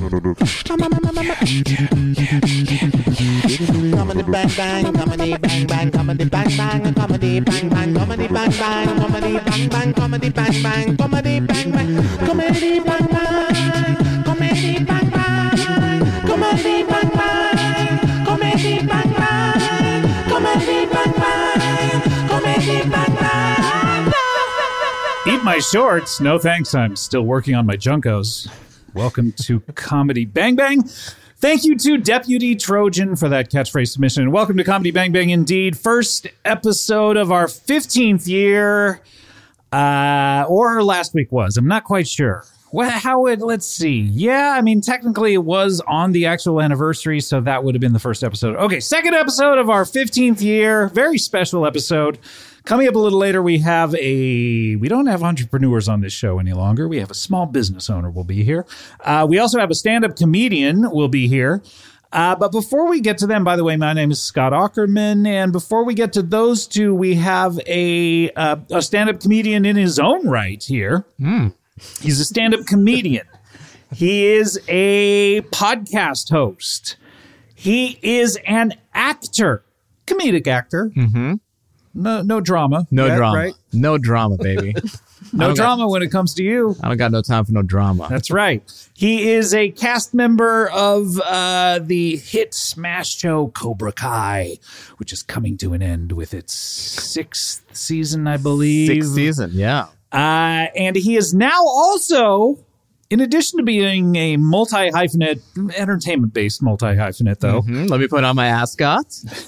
Comedy bang bang, comedy bang bang, comedy bang bang, comedy bang bang, comedy bang bang, comedy bang bang, comedy bang bang, comedy bang bang, comedy bang bang, comedy bang bang, comedy bang bang, comedy bang bang, comedy bang bang, comedy bang bang. Eat my shorts. No thanks. I'm still working on my Junkos. Welcome to Comedy Bang Bang. Thank you to Deputy Trojan for that catchphrase submission. And welcome to Comedy Bang Bang indeed. First episode of our 15th year. Or last week was. I'm not quite sure. Let's see. Yeah, I mean, technically it was on the actual anniversary, so that would have been the first episode. Okay, second episode of our 15th year. Very special episode. Coming up a little later, we don't have entrepreneurs on this show any longer. We have a small business owner will be here. We also have a stand-up comedian will be here. But before we get to them, by the way, my name is Scott Aukerman. And before we get to those two, we have a stand-up comedian in his own right here. He's a stand-up comedian. He is a podcast host. He is an actor, comedic actor. Mm-hmm. No drama. No drama. Right? No drama, baby. No drama when it comes to you. I don't got no time for no drama. That's right. He is a cast member of the hit smash show Cobra Kai, which is coming to an end with its 6th season, I believe. 6th season, yeah. And he is now also, in addition to being a multi-hyphenate, entertainment-based multi-hyphenate, though. Mm-hmm. Let me put on my ascot.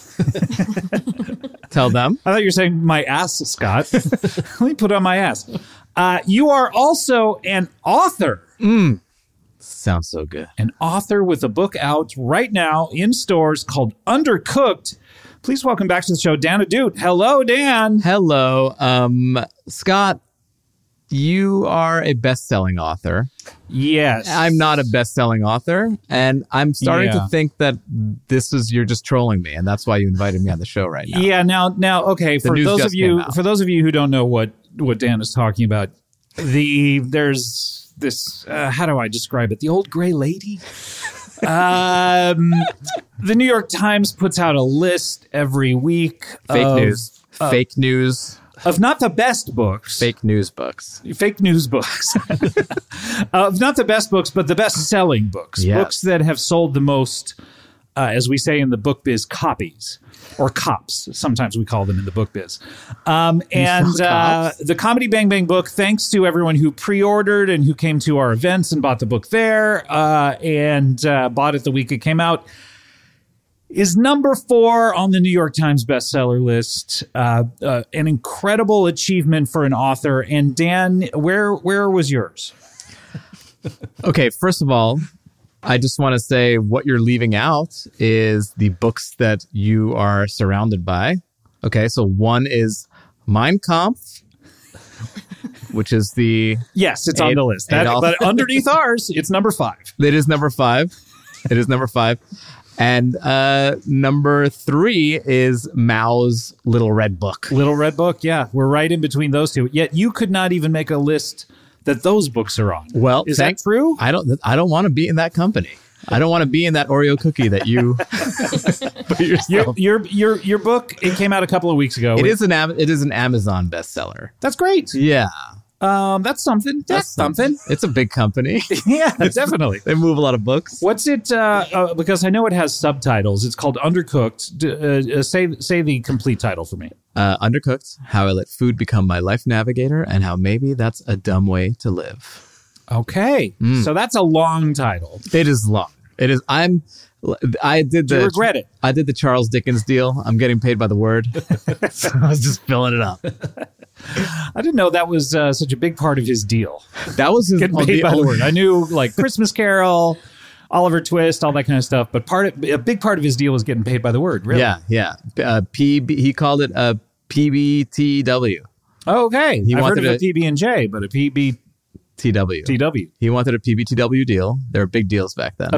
Tell them. I thought you were saying my ass, Scott. Let me put on my ass. You are also an author. Sounds so good. An author with a book out right now in stores called Undercooked. Please welcome back to the show, Dan Ahdoot. Hello, Dan. Hello. Scott, you are a best-selling author. Yes. I'm not a best-selling author, and I'm starting to think that you're just trolling me, and that's why you invited me on the show right now. Yeah, now, okay, for those of you who don't know what Dan is talking about, there's this, how do I describe it? The old gray lady? The New York Times puts out a list every week. Fake news. Of not the best books. Fake news books. Of not the best books, but the best-selling books. Yes. Books that have sold the most, as we say in the book biz, copies. Or cops. Sometimes we call them in the book biz. The Comedy Bang Bang book, thanks to everyone who pre-ordered and who came to our events and bought the book there and bought it the week it came out, is number 4 on the New York Times bestseller list. An incredible achievement for an author. And Dan, where was yours? Okay, first of all, I just want to say what you're leaving out is the books that you are surrounded by. Okay, so one is Mein Kampf, which is the... Yes, it's on the list. But underneath ours, it's number 5. It is number 5. And number 3 is Mao's Little Red Book. Little Red Book, yeah. We're right in between those two. Yet you could not even make a list that those books are on. Well, is that true? I don't want to be in that company. I don't want to be in that Oreo cookie that you put yourself. Your book, it came out a couple of weeks ago. It is an Amazon bestseller. That's great. Yeah. That's something. That's something. It's a big company. Yeah, definitely. They move a lot of books. What's it? Because I know it has subtitles. It's called Undercooked. Say the complete title for me. Undercooked: How I Let Food Become My Life Navigator, and How Maybe That's a Dumb Way to Live. Okay, so that's a long title. It is long. It is. Do you regret it? I did the Charles Dickens deal. I'm getting paid by the word, so I was just filling it up. I didn't know that was such a big part of his deal. That was his getting paid by the word. I knew like Christmas Carol, Oliver Twist, all that kind of stuff. But a big part of his deal was getting paid by the word. Really? Yeah. He called it a PBTW. Oh, okay. I've heard of a PB&J, but a PBTW. He wanted a PBTW deal. There were big deals back then. A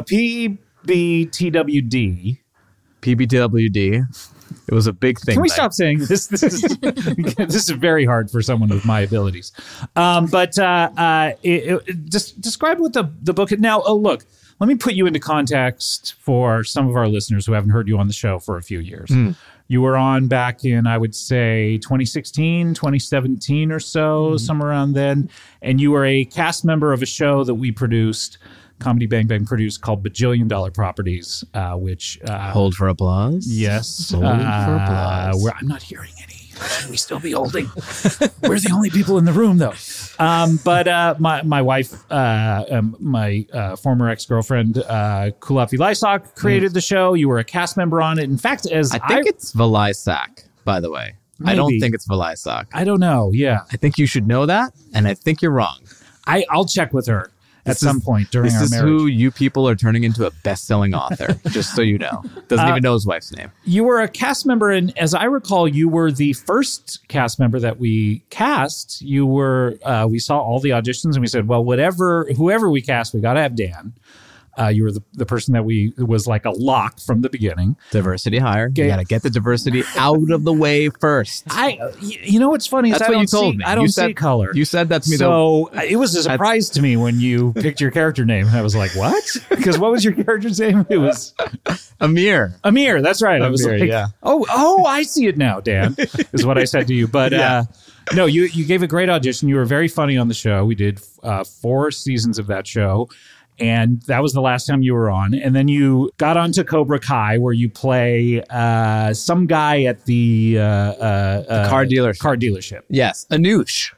PBTWD. PBTWD. It was a big thing. Can we stop saying this? This is very hard for someone with my abilities. Just describe what the book is. Now, look, let me put you into context for some of our listeners who haven't heard you on the show for a few years. You were on back in, I would say, 2016, 2017 or so, somewhere around then. And you were a cast member of a show that we produced, Comedy Bang Bang produced, called Bajillion Dollar Properties, which... Hold for applause. Yes. Hold for applause. I'm not hearing any. Should we still be holding? We're the only people in the room, though. But my wife, my former ex-girlfriend, Kulafi Lysak, created the show. You were a cast member on it. In fact, I think it's Valisak, by the way. Maybe. I don't think it's Valisak. I don't know. Yeah. I think you should know that, and I think you're wrong. I'll check with her at some point during our marriage. This is who you people are turning into a best-selling author, just so you know. Doesn't even know his wife's name. You were a cast member, and as I recall, you were the first cast member that we cast. You were, we saw all the auditions, and we said, well, whoever we cast, we got to have Dan. You were the person that was like a lock from the beginning. Diversity hire. You got to get the diversity out of the way first. You know what's funny? That's what you told me. I don't see color. You said that to me. So it was a surprise to me when you picked your character name. I was like, what? Because what was your character's name? It was Amir. Amir. That's right. I was Amir, like, yeah. Oh, I see it now, Dan, is what I said to you. But no, you gave a great audition. You were very funny on the show. We did 4 seasons of that show. And that was the last time you were on. And then you got onto Cobra Kai, where you play some guy at the car dealership. Yes. Anoush.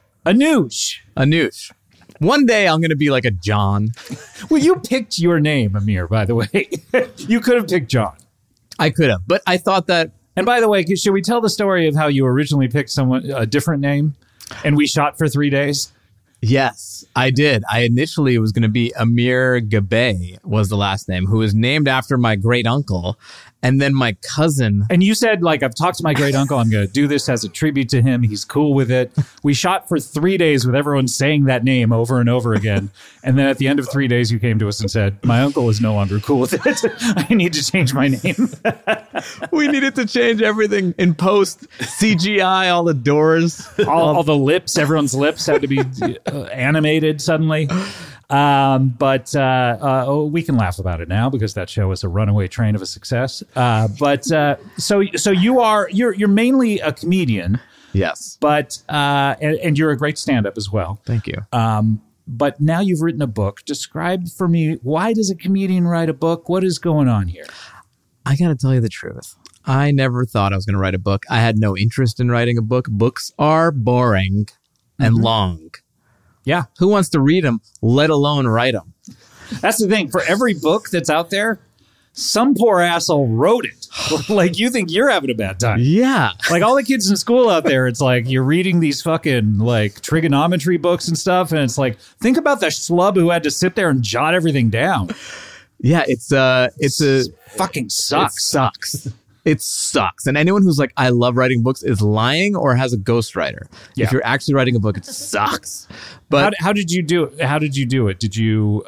One day I'm going to be like a John. Well, you picked your name, Amir, by the way. You could have picked John. I could have, but I thought that... And by the way, should we tell the story of how you originally picked a different name and we shot for 3 days? Yes, I did. I initially, it was going to be Amir Gabay was the last name, who was named after my great uncle. And then my cousin. And you said, like, I've talked to my great uncle. I'm going to do this as a tribute to him. He's cool with it. We shot for 3 days with everyone saying that name over and over again. And then at the end of 3 days, you came to us and said, my uncle is no longer cool with it. I need to change my name. We needed to change everything in post. CGI, all the doors. All the lips. Everyone's lips had to be animated suddenly. But we can laugh about it now because that show was a runaway train of a success. So you're mainly a comedian. Yes. But and you're a great stand-up as well. Thank you. But now you've written a book. Describe for me, why does a comedian write a book? What is going on here? I got to tell you the truth. I never thought I was going to write a book. I had no interest in writing a book. Books are boring and long. Yeah. Who wants to read them, let alone write them? That's the thing. For every book that's out there, some poor asshole wrote it. Like, you think you're having a bad time. Yeah. Like, all the kids in school out there, it's like you're reading these fucking, like, trigonometry books and stuff. And it's like, think about the schlub who had to sit there and jot everything down. Yeah, it fucking sucks. It sucks. And anyone who's like, I love writing books is lying or has a ghostwriter. Yeah. If you're actually writing a book, it sucks. But how did you do it? How did you do it? Did you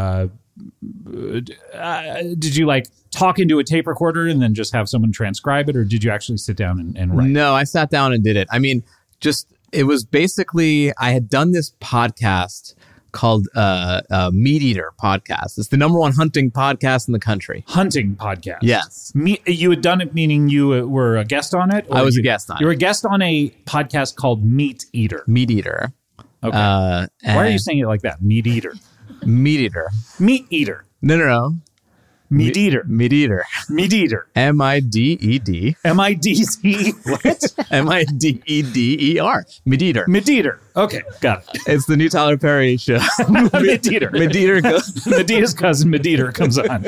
like talk into a tape recorder and then just have someone transcribe it, or did you actually sit down and write? No, I sat down and did it. I mean, it was basically, I had done this podcast called Meat Eater Podcast. It's the #1 hunting podcast in the country. Hunting podcast? Yes. You had done it, meaning you were a guest on it? I was a guest on it. You were a guest on a podcast called Meat Eater. Meat Eater. Okay. Why are you saying it like that? Meat Eater. Meat Eater. Meat Eater. No. Meat Eater. Meat Eater. Meat Eater. MIDED. MIDC. What? MIDEDER. Meat Eater. Meat Eater. Okay, got it. It's the new Tyler Perry show. Meat Eater. Medea's cousin Meat comes on.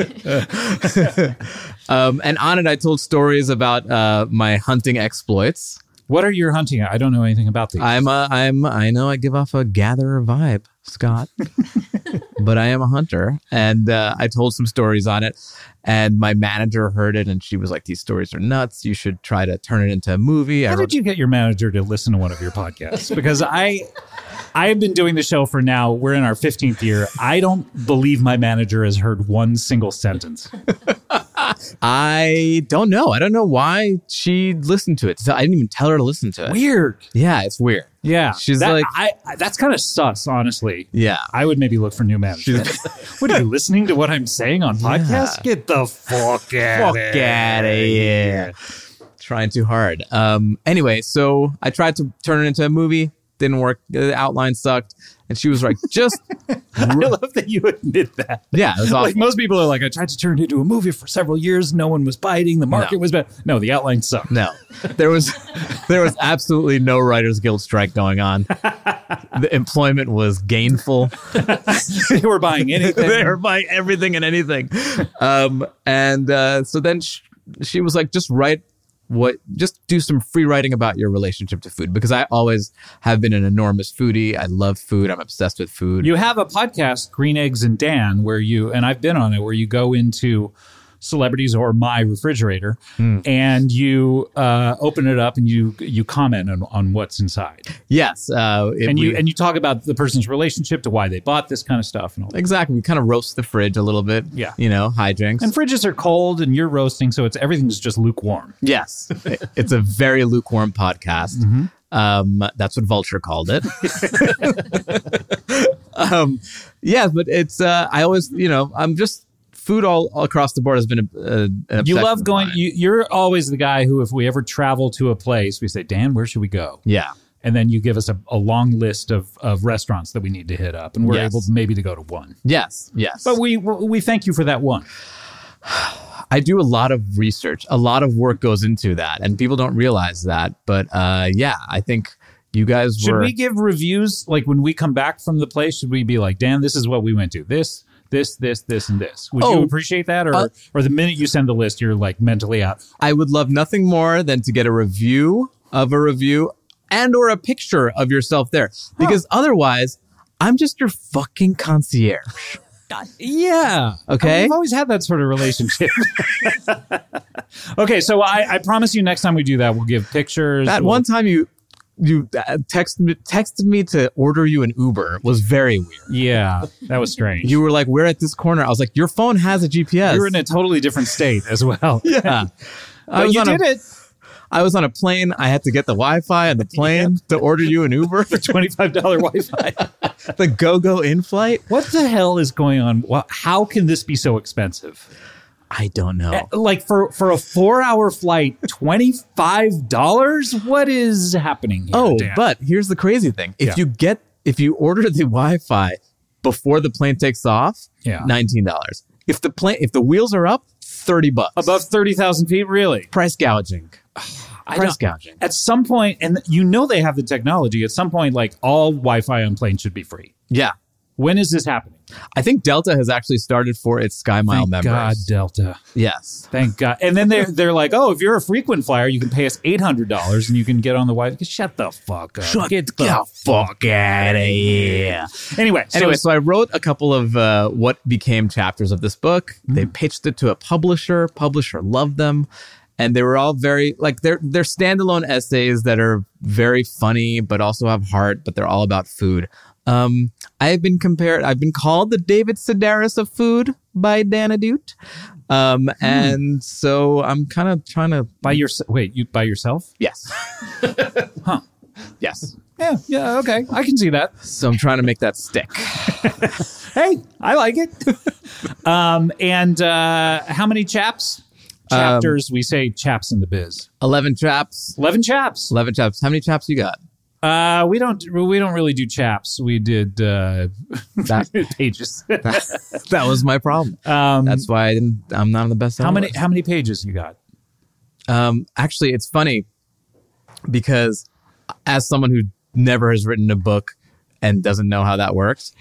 And on it, I told stories about my hunting exploits. What are your hunting? I don't know anything about these. I know I give off a gatherer vibe, Scott, but I am a hunter. And I told some stories on it, and my manager heard it, and she was like, these stories are nuts. You should try to turn it into a movie. How did you get your manager to listen to one of your podcasts? Because I've been doing the show for now, we're in our 15th year. I don't believe my manager has heard one single sentence. I don't know. I don't know why she listened to it. So I didn't even tell her to listen to it. Weird. Yeah, it's weird. Yeah. She's that's kind of sus, honestly. Yeah. I would maybe look for new management. What are you listening to what I'm saying on podcasts? Get the fuck out of here. Trying too hard. Anyway, so I tried to turn it into a movie. Didn't work. The outline sucked. And she was like, just... I love that you admit that. Yeah, it was awful. Like most people are like, I tried to turn it into a movie for several years. No one was biting. The market was bad. No, the outline sucked. No, there was absolutely no Writers Guild strike going on. The employment was gainful. They were buying anything. They were buying everything and anything. So then she was like, just do some free writing about your relationship to food, because I always have been an enormous foodie. I love food. I'm obsessed with food. You have a podcast, Green Eggs and Dan, where and I've been on it, where you go into celebrities or my refrigerator and you open it up and you comment on what's inside. Yes. And you talk about the person's relationship to why they bought this kind of stuff. And all that. Exactly. We kind of roast the fridge a little bit. Yeah. Hijinks. And fridges are cold and you're roasting, so everything's just lukewarm. Yes. It's a very lukewarm podcast. That's what Vulture called it. Yeah, but it's, I always, I'm just, food all across the board has been an obsession. You love going, you're always the guy who, if we ever travel to a place, we say, Dan, where should we go? Yeah. And then you give us a long list of restaurants that we need to hit up, and we're able maybe to go to one. Yes. But we thank you for that one. I do a lot of research. A lot of work goes into that, and people don't realize that. But I think you guys Should we give reviews? Like when we come back from the place, should we be like, Dan, this is what we went to. This, and this. Would you appreciate that? Or the minute you send the list, you're like mentally out? I would love nothing more than to get a review of a review and or a picture of yourself there. Because otherwise, I'm just your fucking concierge. Yeah. Okay. We've always had that sort of relationship. Okay, so I promise you next time we do that, we'll give pictures. One time you texted me to order you an Uber was very weird. Yeah, that was strange. You were like, we're at this corner. I was like, your phone has a GPS. You were in a totally different state as well. Yeah. But you did it. I was on a plane. I had to get the Wi-Fi on the plane to order you an Uber. For $25 Wi-Fi. The go-go in-flight. What the hell is going on? How can this be so expensive? I don't know. Like for a 4-hour flight, $25? What is happening here, Dan? But here's the crazy thing. If you order the Wi-Fi before the plane takes off, $19. If the wheels are up, $30. Above 30,000 feet, really? Price gouging. Price gouging. At some point, and they have the technology, at some point, like all Wi-Fi on planes should be free. Yeah. When is this happening? I think Delta has actually started for its SkyMile members. Thank God, Delta. Yes. Thank God. And then they're like, if you're a frequent flyer, you can pay us $800 and you can get on the Wi-Fi. Shut the fuck up. Get the fuck out of here. Anyway, so I wrote a couple of what became chapters of this book. They pitched it to a publisher. Publisher loved them. And they were all very, like, they're standalone essays that are very funny, but also have heart, but they're all about food. I've been called the David Sedaris of food by Dan Adut. And so I'm kind of trying to... you by yourself? Yes. Huh. Yes. Yeah, okay. I can see that. So I'm trying to make that stick. Hey, I like it. And how many chapters? We say chaps in the biz. 11 chaps. 11 chaps. 11 chaps. How many chaps you got? We don't really do chaps. We did pages. That was my problem. That's why I'm not on the best. How many pages you got? Actually, it's funny because as someone who never has written a book and doesn't know how that works,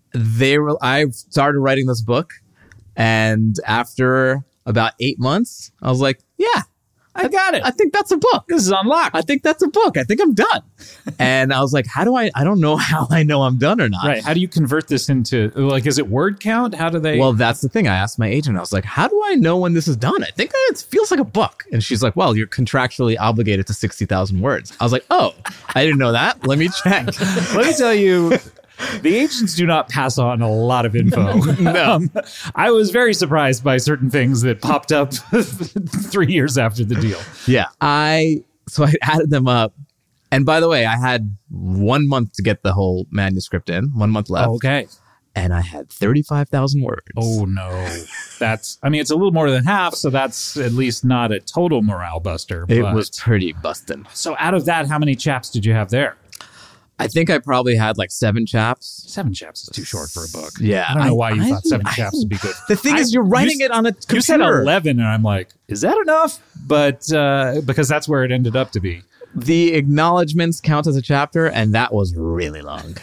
I started writing this book, and after about 8 months, I was like, yeah, I got it. I think that's a book. This is unlocked. I think that's a book. I think I'm done. And I was like, I don't know how I know I'm done or not. Right. How do you convert this into, like, is it word count? How do they? Well, that's the thing. I asked my agent, I was like, how do I know when this is done? I think it feels like a book. And she's like, well, you're contractually obligated to 60,000 words. I was like, oh, I didn't know that. Let me check. Let me tell you, the agents do not pass on a lot of info. No. I was very surprised by certain things that popped up 3 years after the deal. Yeah. So I added them up, And by the way, I had 1 month to get the whole manuscript in, 1 month left. Oh, okay. And I had 35,000 words. Oh, no. It's a little more than half, so that's at least not a total morale buster. It but- was pretty busting. So out of that, how many chaps did you have there? I think I probably had like 7 chaps. 7 chaps is too short for a book. Yeah. I don't know why you thought 7 I- chaps would be good. The thing is, you're writing it on a computer. You said 11, and I'm like, is that enough? But because that's where it ended up to be. The acknowledgments count as a chapter, and that was really long.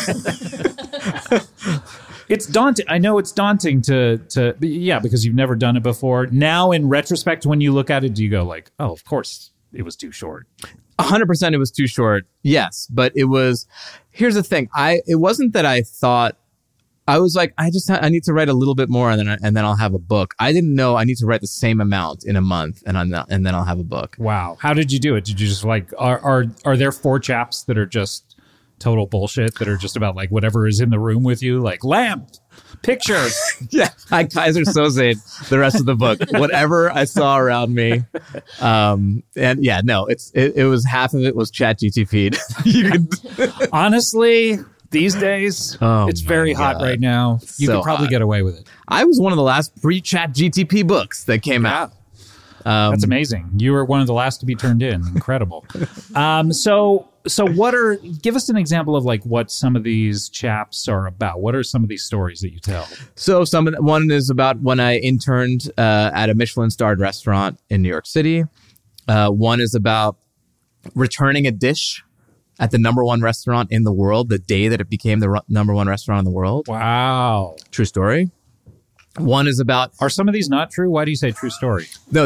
It's daunting. I know it's daunting to because you've never done it before. Now, in retrospect, when you look at it, do you go like, oh, of course it was too short? 100% it was too short. Yes, but it was. Here's the thing. It wasn't that I thought. I was like, I need to write a little bit more, and then I'll have a book. I didn't know I need to write the same amount in a month, and then I'll have a book. Wow. How did you do it? Did you just like are there 4 chaps that are just total bullshit that are just about like whatever is in the room with you, like lamp, pictures? Yeah, I Kaiser Soze the rest of the book. Whatever I saw around me, and yeah, no, it was half of it was ChatGPT. Honestly, these days, it's very hot right now. You So could probably hot. get away with it. I was one of the last pre-ChatGPT books that came out. That's amazing. You were one of the last to be turned in. Incredible. So give us an example of like what some of these chaps are about. What are some of these stories that you tell? So one is about when I interned at a Michelin-starred restaurant in New York City. One is about returning a dish at the #1 restaurant in the world the day that it became the #1 restaurant in the world. Wow. True story. One is about Are some of these not true? Why do you say true story?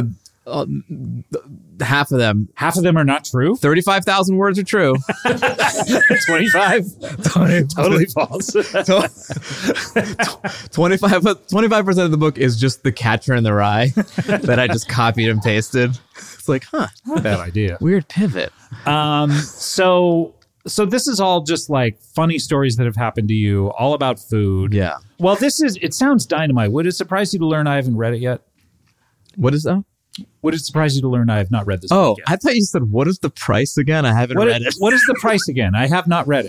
half of them. Half of them are not true? 35,000 words are true. 25? Totally false. 25% of the book is just The Catcher in the Rye that I just copied and pasted. It's like, huh, Bad idea. weird pivot. So this is all just like funny stories that have happened to you, all about food. Yeah. Well, it sounds dynamite. Would it surprise you to learn I haven't read it yet? What is that? Would it surprise you to learn I have not read this Oh, book yet? I thought you said, what is the price again? I haven't read it. What is the price again? I have not read it.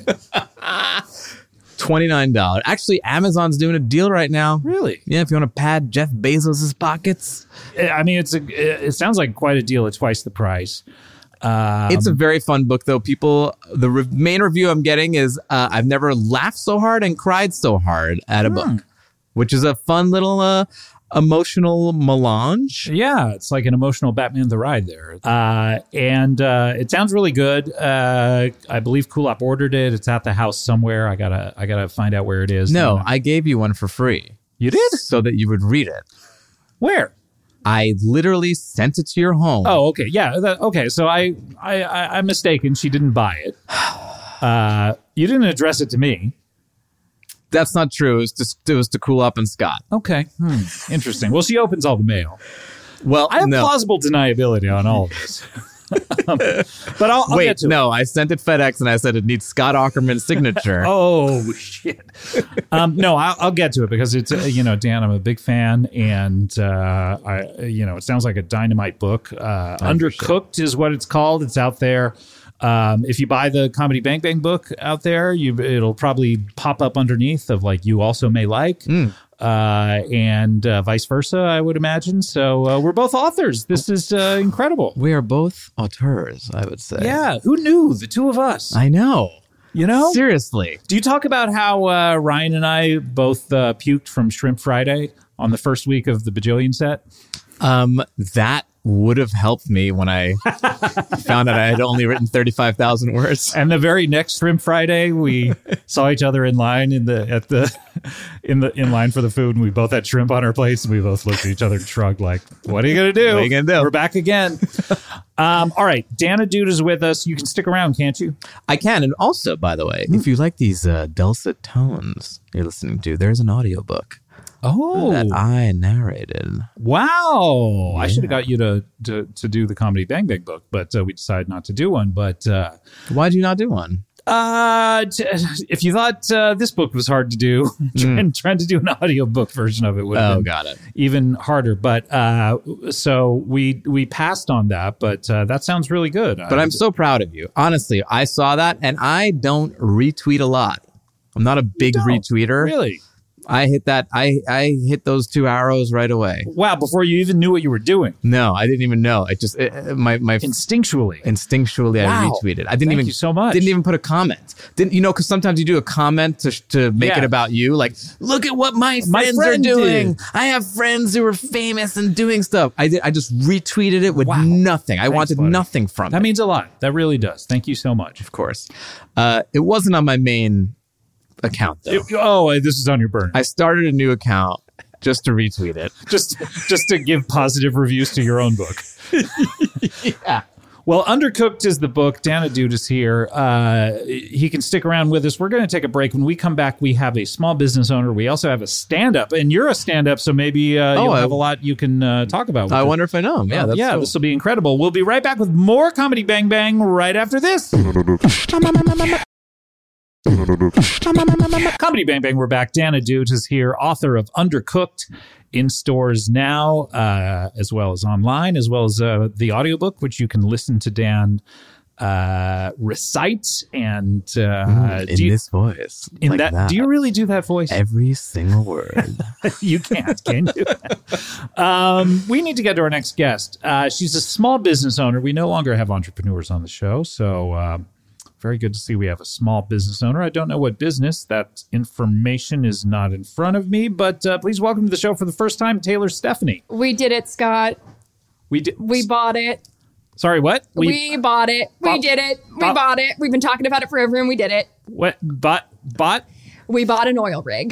$29. Actually, Amazon's doing a deal right now. Really? Yeah, if you want to pad Jeff Bezos' pockets. I mean, it sounds like quite a deal at twice the price. It's a very fun book, though. The main review I'm getting is I've never laughed so hard and cried so hard at a book, which is a fun little emotional melange. Yeah, it's like an emotional Batman the Ride there. And it sounds really good. I believe Kulop ordered it. It's at the house somewhere. I gotta find out where it is. No, I gave you one for free. You did? So that you would read it. Where? I literally sent it to your home. Oh, okay. Yeah. Okay. So I'm mistaken. She didn't buy it. You didn't address it to me. That's not true. It was to Kulop and Scott. Okay. Interesting. Well, she opens all the mail. Well, I have no. plausible deniability on all of this. But I'll Wait, get to it. no, I sent it FedEx and I said it needs Scott Ackerman's signature. Oh shit! No, I'll get to it because it's Dan, I'm a big fan, and it sounds like a dynamite book. Undercooked is what it's called. It's out there. If you buy the Comedy Bang Bang book out there, it'll probably pop up underneath of like you also may like. And vice versa, I would imagine. So we're both authors. This is incredible. We are both auteurs, I would say. Yeah, who knew? The two of us. I know. You know? Seriously. Do you talk about how Ryan and I both puked from Shrimp Friday on the first week of the Bajillion set? That would have helped me when I found out I had only written 35,000 words. And the very next Shrimp Friday, we saw each other in line in line for the food, and we both had shrimp on our plates, and we both looked at each other and shrugged like, "What are you gonna do? What are you gonna do? We're back again." All right, Dana Dude is with us. You can stick around, can't you? I can. And also, by the way, if you like these dulcet tones you're listening to, there's an audiobook that I narrated. Wow! I should have got you to do the Comedy Bang Bang book, but we decided not to do one. But why'd you not do one? If you thought this book was hard to do, trying to do an audiobook version of it would have been got it. even harder. But so we passed on that, but that sounds really good. But I'm so proud of you. Honestly, I saw that, and I don't retweet a lot. I'm not a big retweeter. Really? I hit that. I hit those 2 arrows right away. Wow, before you even knew what you were doing. No, I didn't even know. It just my Instinctually. I retweeted. I didn't Thank even you so much. Didn't even put a comment. Didn't because sometimes you do a comment to make Yeah. it about you. Like, look at what my friends are friend doing. did. I have friends who are famous and doing stuff. I just retweeted it with nothing. I wanted buddy. nothing from That it. means a lot. That really does. Thank you so much. Of course, it wasn't on my main account though. This is on your burner. I started a new account just to retweet it. just to give positive reviews to your own book. Yeah. Well, Undercooked is the book. Dana Dude is here. He can stick around with us. We're going to take a break. When we come back, we have a small business owner. We also have a stand-up, and you're a stand-up, so maybe you'll have a lot you can talk about. I wonder if I know him. Yeah, that's cool. This will be incredible. We'll be right back with more Comedy Bang Bang right after this. Comedy Bang Bang, we're back. Dana Dude is here, author of Undercooked, in stores now, as well as online, as well as the audiobook, which you can listen to Dan recite. And this voice. in like that, do you really do that voice? Every single word. You can't, can you? We need to get to our next guest. She's a small business owner. We no longer have entrepreneurs on the show, so very good to see we have a small business owner. I don't know what business. That information is not in front of me, but please welcome to the show for the first time, Taylor Stephanie. We did it, Scott. We did. We bought it. Sorry, what? We bought it. We did it. We bought it. We've been talking about it forever, and we did it. What? Bought? We bought an oil rig.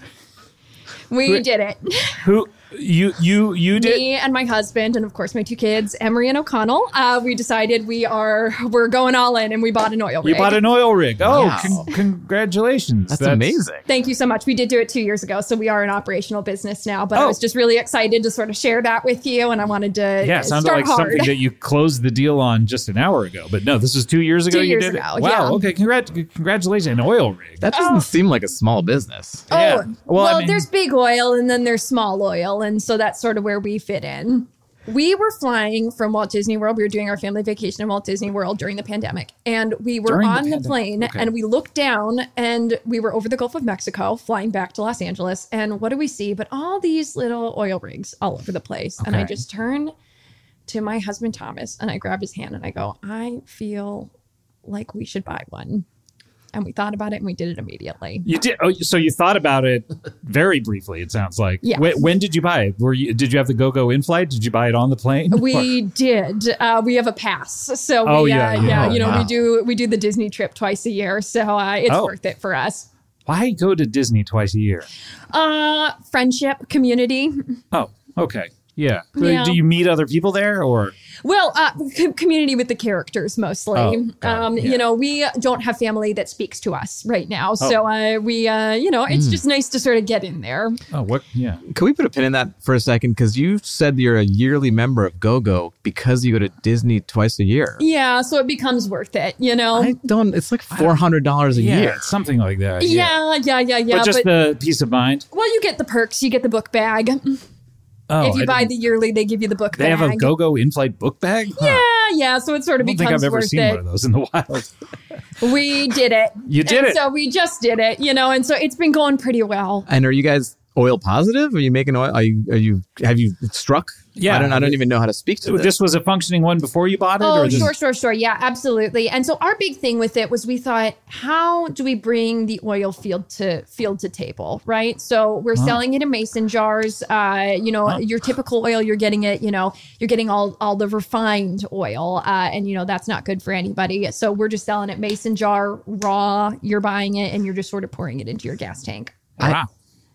We did it. Who? You did? Me and my husband, and of course my 2 kids, Emery and O'Connell. We decided we're going all in, and we bought an oil rig. You bought an oil rig. Oh, Wow. Congratulations. That's amazing. Thank you so much. We did do it 2 years ago, so we are an operational business now. But I was just really excited to sort of share that with you, and I wanted to Yeah, it sounded start like hard. something that you closed the deal on just an hour ago. But no, this was 2 years ago 2 you years did ago, it? Wow, yeah. okay. Congratulations. An oil rig. That doesn't seem like a small business. Yeah. Oh, Well, well, I mean- there's big oil and then there's small oil. And so that's sort of where we fit in. We were flying from Walt Disney World. We were doing our family vacation in Walt Disney World during the pandemic. And we were During the on the pandemic. plane Okay. and we looked down and we were over the Gulf of Mexico flying back to Los Angeles. And what do we see? But all these little oil rigs all over the place. And I Okay. just turn to my husband, Thomas, and I grab his hand and I go, I feel like we should buy one. And we thought about it and we did it immediately. You did. Oh, so you thought about it very briefly. It sounds like. Yeah. When did you buy it? Did you have the go in flight? Did you buy it on the plane? We did. We have a pass, so Oh, we, yeah. yeah. Oh, You know, wow. we do the Disney trip twice a year, so it's Oh. worth it for us. Why go to Disney twice a year? Friendship, community. Oh, okay. Yeah. Yeah. Do you meet other people there, or? Well, community with the characters mostly. Oh, got it. Yeah. You know, we don't have family that speaks to us right now, so you know, it's just nice to sort of get in there. Oh, what? Yeah. Can we put a pin in that for a second? Because you said you're a yearly member of GoGo because you go to Disney twice a year. Yeah, so it becomes worth it. You know. I don't. It's like $400 a Yeah, year. something like that. Yeah. But just the peace of mind. Well, you get the perks. You get the book bag. Oh, If you buy the yearly, they give you the book they bag. have a go in-flight book bag. Huh. Yeah. So it sort of I don't think becomes I've ever worth seen it. one of those in the wild. We did it. You did And it. So we just did it, you know, and so it's been going pretty well. And are you guys oil positive? Are you making oil? Have you struck? Yeah. I don't even know how to speak to this. This was a functioning one before you bought it? Oh, or this- sure. Yeah, absolutely. And so our big thing with it was we thought, how do we bring the oil field to table, right? So we're selling it in mason jars. You know, your typical oil, you're getting it, you know, you're getting all the refined oil. And, you know, that's not good for anybody. So we're just selling it mason jar, raw. You're buying it and you're just sort of pouring it into your gas tank. Wow.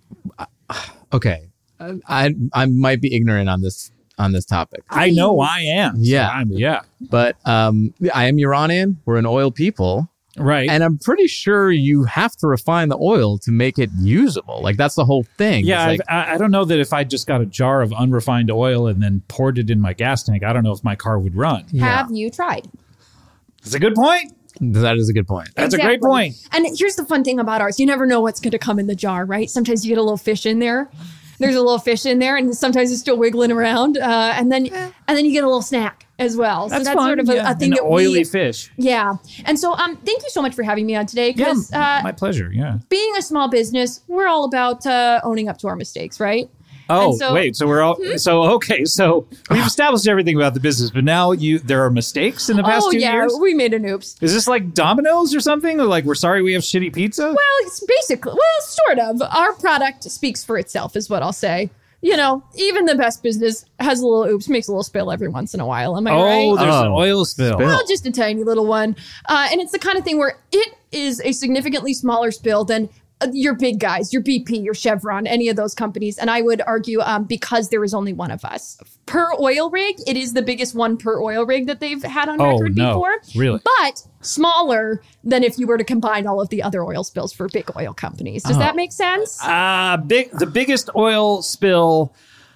Okay. I might be ignorant on this topic, I know I am. Yeah. Yeah. but I am Iranian. We're an oil people, Right. and I'm pretty sure you have to refine the oil to make it usable. Like that's the whole thing. yeah, It's like, I don't know that if I just got a jar of unrefined oil and then poured it in my gas tank, I don't know if my car would run. Have you tried? That's a good point. That is a good point. That's a great Exactly. point. And here's the fun thing about ours. You never know what's going to come in the jar, right? Sometimes you get a little fish in there. There's a little fish in there, and sometimes it's still wiggling around. And then you get a little snack as well. That's so that's fun. sort of a thing An that oily fish. Yeah. And so thank you so much for having me on today. Yeah, Because my pleasure. Yeah. being a small business, we're all about owning up to our mistakes, right? Oh, And so- wait. So we're all okay. So we've established everything about the business, but now there are mistakes in the past Oh, 2 yeah. years. We made an oops. Is this like Domino's or something? Or like we're sorry we have shitty pizza? Well, it's basically, sort of. Our product speaks for itself, is what I'll say. You know, even the best business has a little oops, makes a little spill every once in a while. Am I Oh, right? there's an Oh, oil spill. spill. Well, just a tiny little one. And it's the kind of thing where it is a significantly smaller spill than your big guys, your BP, your Chevron, any of those companies. And I would argue because there is only one of us. Per oil rig, it is the biggest one per oil rig that they've had on Oh, record no. before. Really? But smaller than if you were to combine all of the other oil spills for big oil companies. Does that make sense? The biggest oil spill.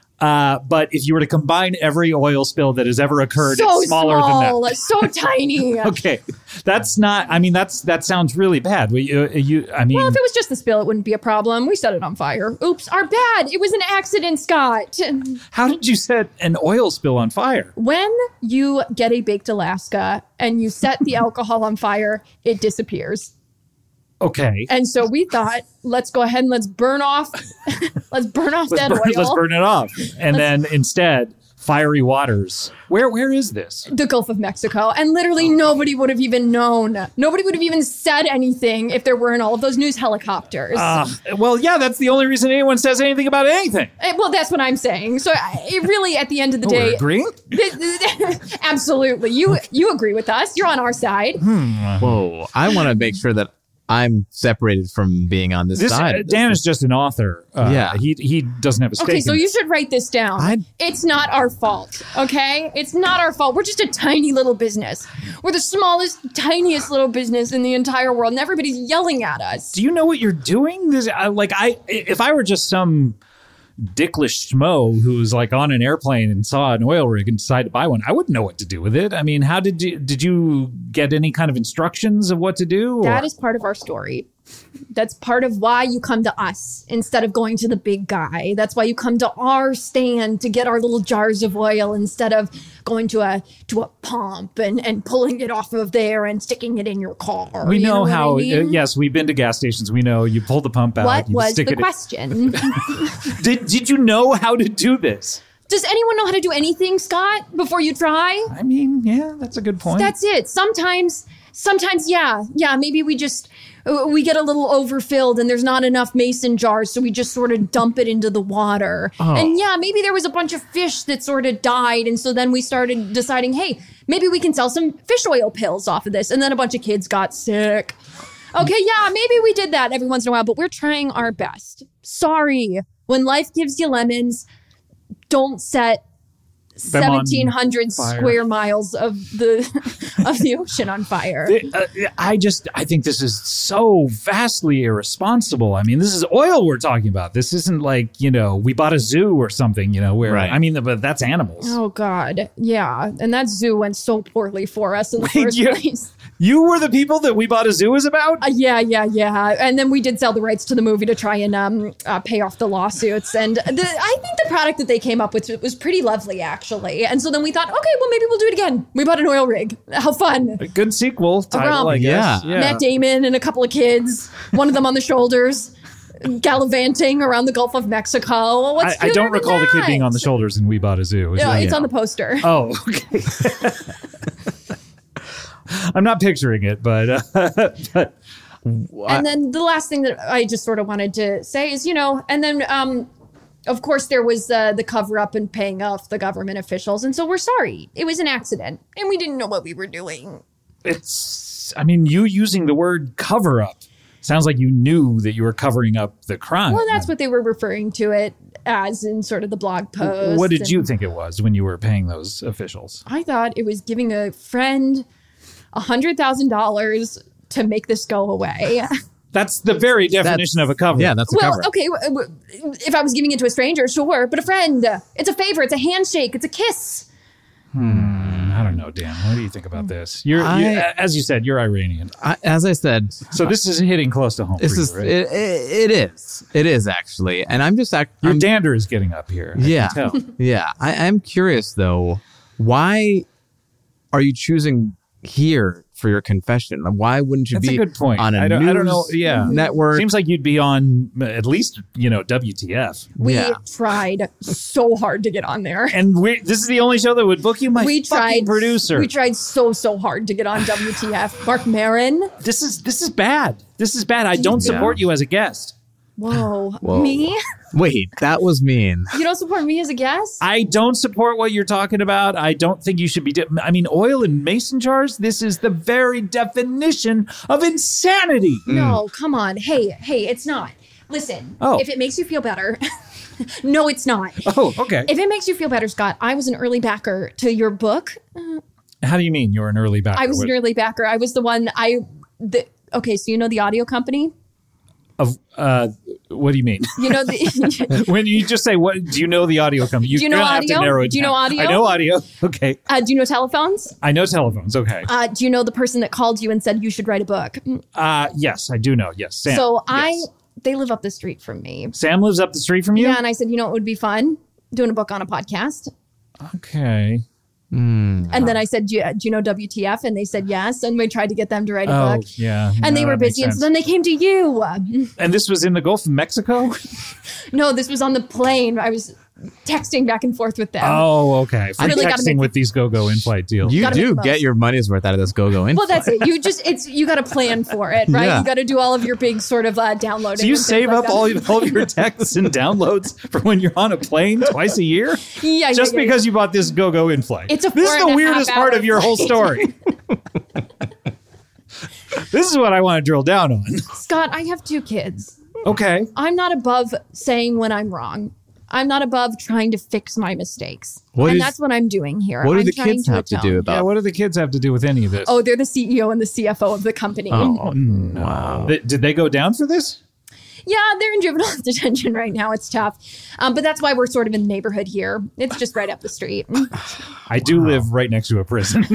But if you were to combine every oil spill that has ever occurred, So it's smaller small, than that. so tiny. Okay, that's not. I mean, that sounds really bad. I mean, Well, if it was just the spill, it wouldn't be a problem. We set it on fire. Oops, our bad. It was an accident, Scott. how did you set an oil spill on fire? When you get a baked Alaska and you set the alcohol on fire, it disappears. Okay, And so we thought, let's go ahead and let's burn off that oil. let's burn it off, and then instead, fiery waters. Where is this? The Gulf of Mexico. And literally nobody would have even known. Nobody would have even said anything if there weren't all of those news helicopters. Well, yeah, that's the only reason anyone says anything about anything. Well, that's what I'm saying. So it really, at the end of the We're day, agreeing. absolutely. You agree with us. You're on our side. Whoa. I want to make sure that I'm separated from being on this side. Dan is just an author. Yeah. he doesn't have a stake. Okay, so in you this. should write this down. It's not our fault, okay? It's not our fault. We're just a tiny little business. We're the smallest, tiniest little business in the entire world, and everybody's yelling at us. Do you know what you're doing? If I were just some dickish schmo who was like on an airplane and saw an oil rig and decided to buy one, I wouldn't know what to do with it. I mean, how did you get any kind of instructions of what to do? That is part of our story. That's part of why you come to us instead of going to the big guy. That's why you come to our stand to get our little jars of oil instead of going to a pump and pulling it off of there and sticking it in your car. We You know what how. I mean? Yes, we've been to gas stations. We know you pull the pump out. What you was stick the it question? Did you know how to do this? Does anyone know how to do anything, Scott, before you try? I mean, yeah, that's a good point. That's it. Sometimes, yeah, maybe we get a little overfilled and there's not enough mason jars, so we just sort of dump it into the water. Oh. And yeah, maybe there was a bunch of fish that sort of died, and so then we started deciding, hey, maybe we can sell some fish oil pills off of this, and then a bunch of kids got sick. Okay, yeah, maybe we did that every once in a while, but we're trying our best. Sorry. When life gives you lemons, don't set Them on 1,700 fire. square miles of the ocean on fire. I think this is so vastly irresponsible. I mean, this is oil we're talking about. This isn't like, we bought a zoo or something, where, Right. I mean, but that's animals. Oh God, yeah, and that zoo went so poorly for us in the first you- place. You were the people that We Bought a Zoo is about? Yeah, and then we did sell the rights to the movie to try and pay off the lawsuits. And I think the product that they came up with was pretty lovely, actually. And so then we thought, okay, well maybe we'll do it again. We bought an oil rig. How fun! A good sequel title, romp. I guess. Yeah. Matt Damon and a couple of kids, one of them on the shoulders, gallivanting around the Gulf of Mexico. What's I don't cuter than recall the kid that? being on the shoulders in We Bought a Zoo. Is No, that- it's on the poster. Oh, okay. I'm not picturing it, but And then the last thing that I just sort of wanted to say is, and then, of course, there was the cover up and paying off the government officials. And so we're sorry. It was an accident and we didn't know what we were doing. you using the word cover up sounds like you knew that you were covering up the crime. Well, that's what they were referring to it as in sort of the blog post. What did you and think it was when you were paying those officials? I thought it was giving a friend $100,000 to make this go away. That's the very definition of a cover. Yeah, that's a Well, cover. okay, if I was giving it to a stranger, sure, but a friend, it's a favor, it's a handshake, it's a kiss. I don't know, Dan. What do you think about this? You're as you said, you're Iranian. As I said, So this is hitting close to home this for is you, right? it is actually, and I'm just Your dander is getting up here. Yeah. I can tell. Yeah, I'm curious though. Why are you choosing here for your confession? Why wouldn't you That's be a good point. on a I don't know. news Yeah. network? Seems like you'd be on at least, WTF. We Yeah. tried so hard to get on there. And this is the only show that would book you, my We fucking tried producer. We tried so hard to get on WTF. Mark Maron. This is bad. This is bad. I don't support you as a guest. Whoa. Whoa. Me? Wait, that was mean. You don't support me as a guest? I don't support what you're talking about. I don't think you should be. Oil in mason jars. This is the very definition of insanity. No, come on. Hey, it's not. Listen, Oh. if it makes you feel better. No, it's not. Oh, okay. If it makes you feel better, Scott, I was an early backer to your book. How do you mean you're an early backer? I was an early backer. I was the one okay, so you know the audio company? What do you mean? You know the When you just say what? Do you know the audio company? Do you know have to audio? narrow it Do you down. know audio? I know audio. Okay. do you know telephones? I know telephones. Okay. Do you know the person that called you and said you should write a book? Yes, I do know. Yes, Sam. So Yes. they live up the street from me. Sam lives up the street from you. Yeah, and I said, you know, it would be fun doing a book on a podcast. Okay. And then I said, do you know WTF? And they said yes. And we tried to get them to write a Oh, book. yeah. And they No, were that makes busy. And so sense. then they came to you. And this was in the Gulf of Mexico? No, this was on the plane. I was texting back and forth with them. Oh, okay. For really gotta texting make- with these go-go in-flight deals. You Gotta make do the get most. your money's worth out of this go-go in. Well, that's it. You got to plan for it, right? Yeah. You got to do all of your big sort of downloading. So you and things save like up that. all of your texts and downloads for when you're on a plane twice a year? Yeah, Just yeah, because you bought this go-go in-flight. It's a This is 4.5 the weirdest part hour of your whole flight. story. This is what I want to drill down on. Scott, I have 2 kids. Okay. I'm not above saying when I'm wrong. I'm not above trying to fix my mistakes. What and is- that's what I'm doing here. what do I'm the trying kids have to atone. do about? Yeah, what do the kids have to do with any of this? Oh, they're the CEO and the CFO of the company. Oh, wow. Did they go down for this? Yeah, they're in juvenile detention right now. It's tough. But that's why we're sort of in the neighborhood here. It's just right up the street. I do live right next to a prison.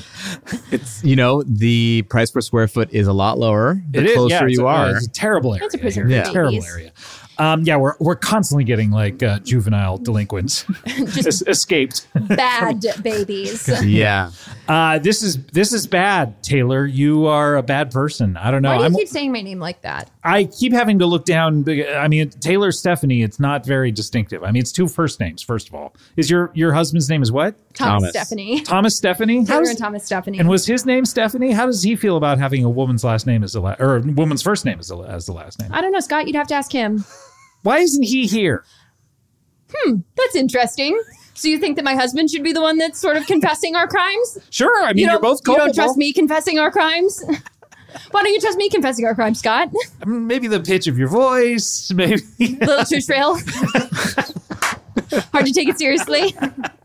The price per square foot is a lot lower the It is, closer it's you are. It's a terrible area. It's a prison here. for Terrible babies. area. We're constantly getting like juvenile delinquents escaped. Bad babies. Yeah. This is bad, Taylor. You are a bad person. I don't know. Why do you keep saying my name like that? I keep having to look down. I mean, Taylor Stephanie. It's not very distinctive. I mean, it's 2 first names. First of all, is your husband's name is what? Thomas Thomas. Stephanie. Thomas Stephanie. Taylor and Thomas Stephanie. And was his name Stephanie? How does he feel about having a woman's last name as or a woman's first name as the last name? I don't know, Scott. You'd have to ask him. Why isn't he here? That's interesting. So you think that my husband should be the one that's sort of confessing our crimes? Sure. I mean, you're both You culpable. don't trust me confessing our crimes? Why don't you trust me confessing our crimes, Scott? Maybe the pitch of your voice. Maybe. Little too shrill. Hard to take it seriously.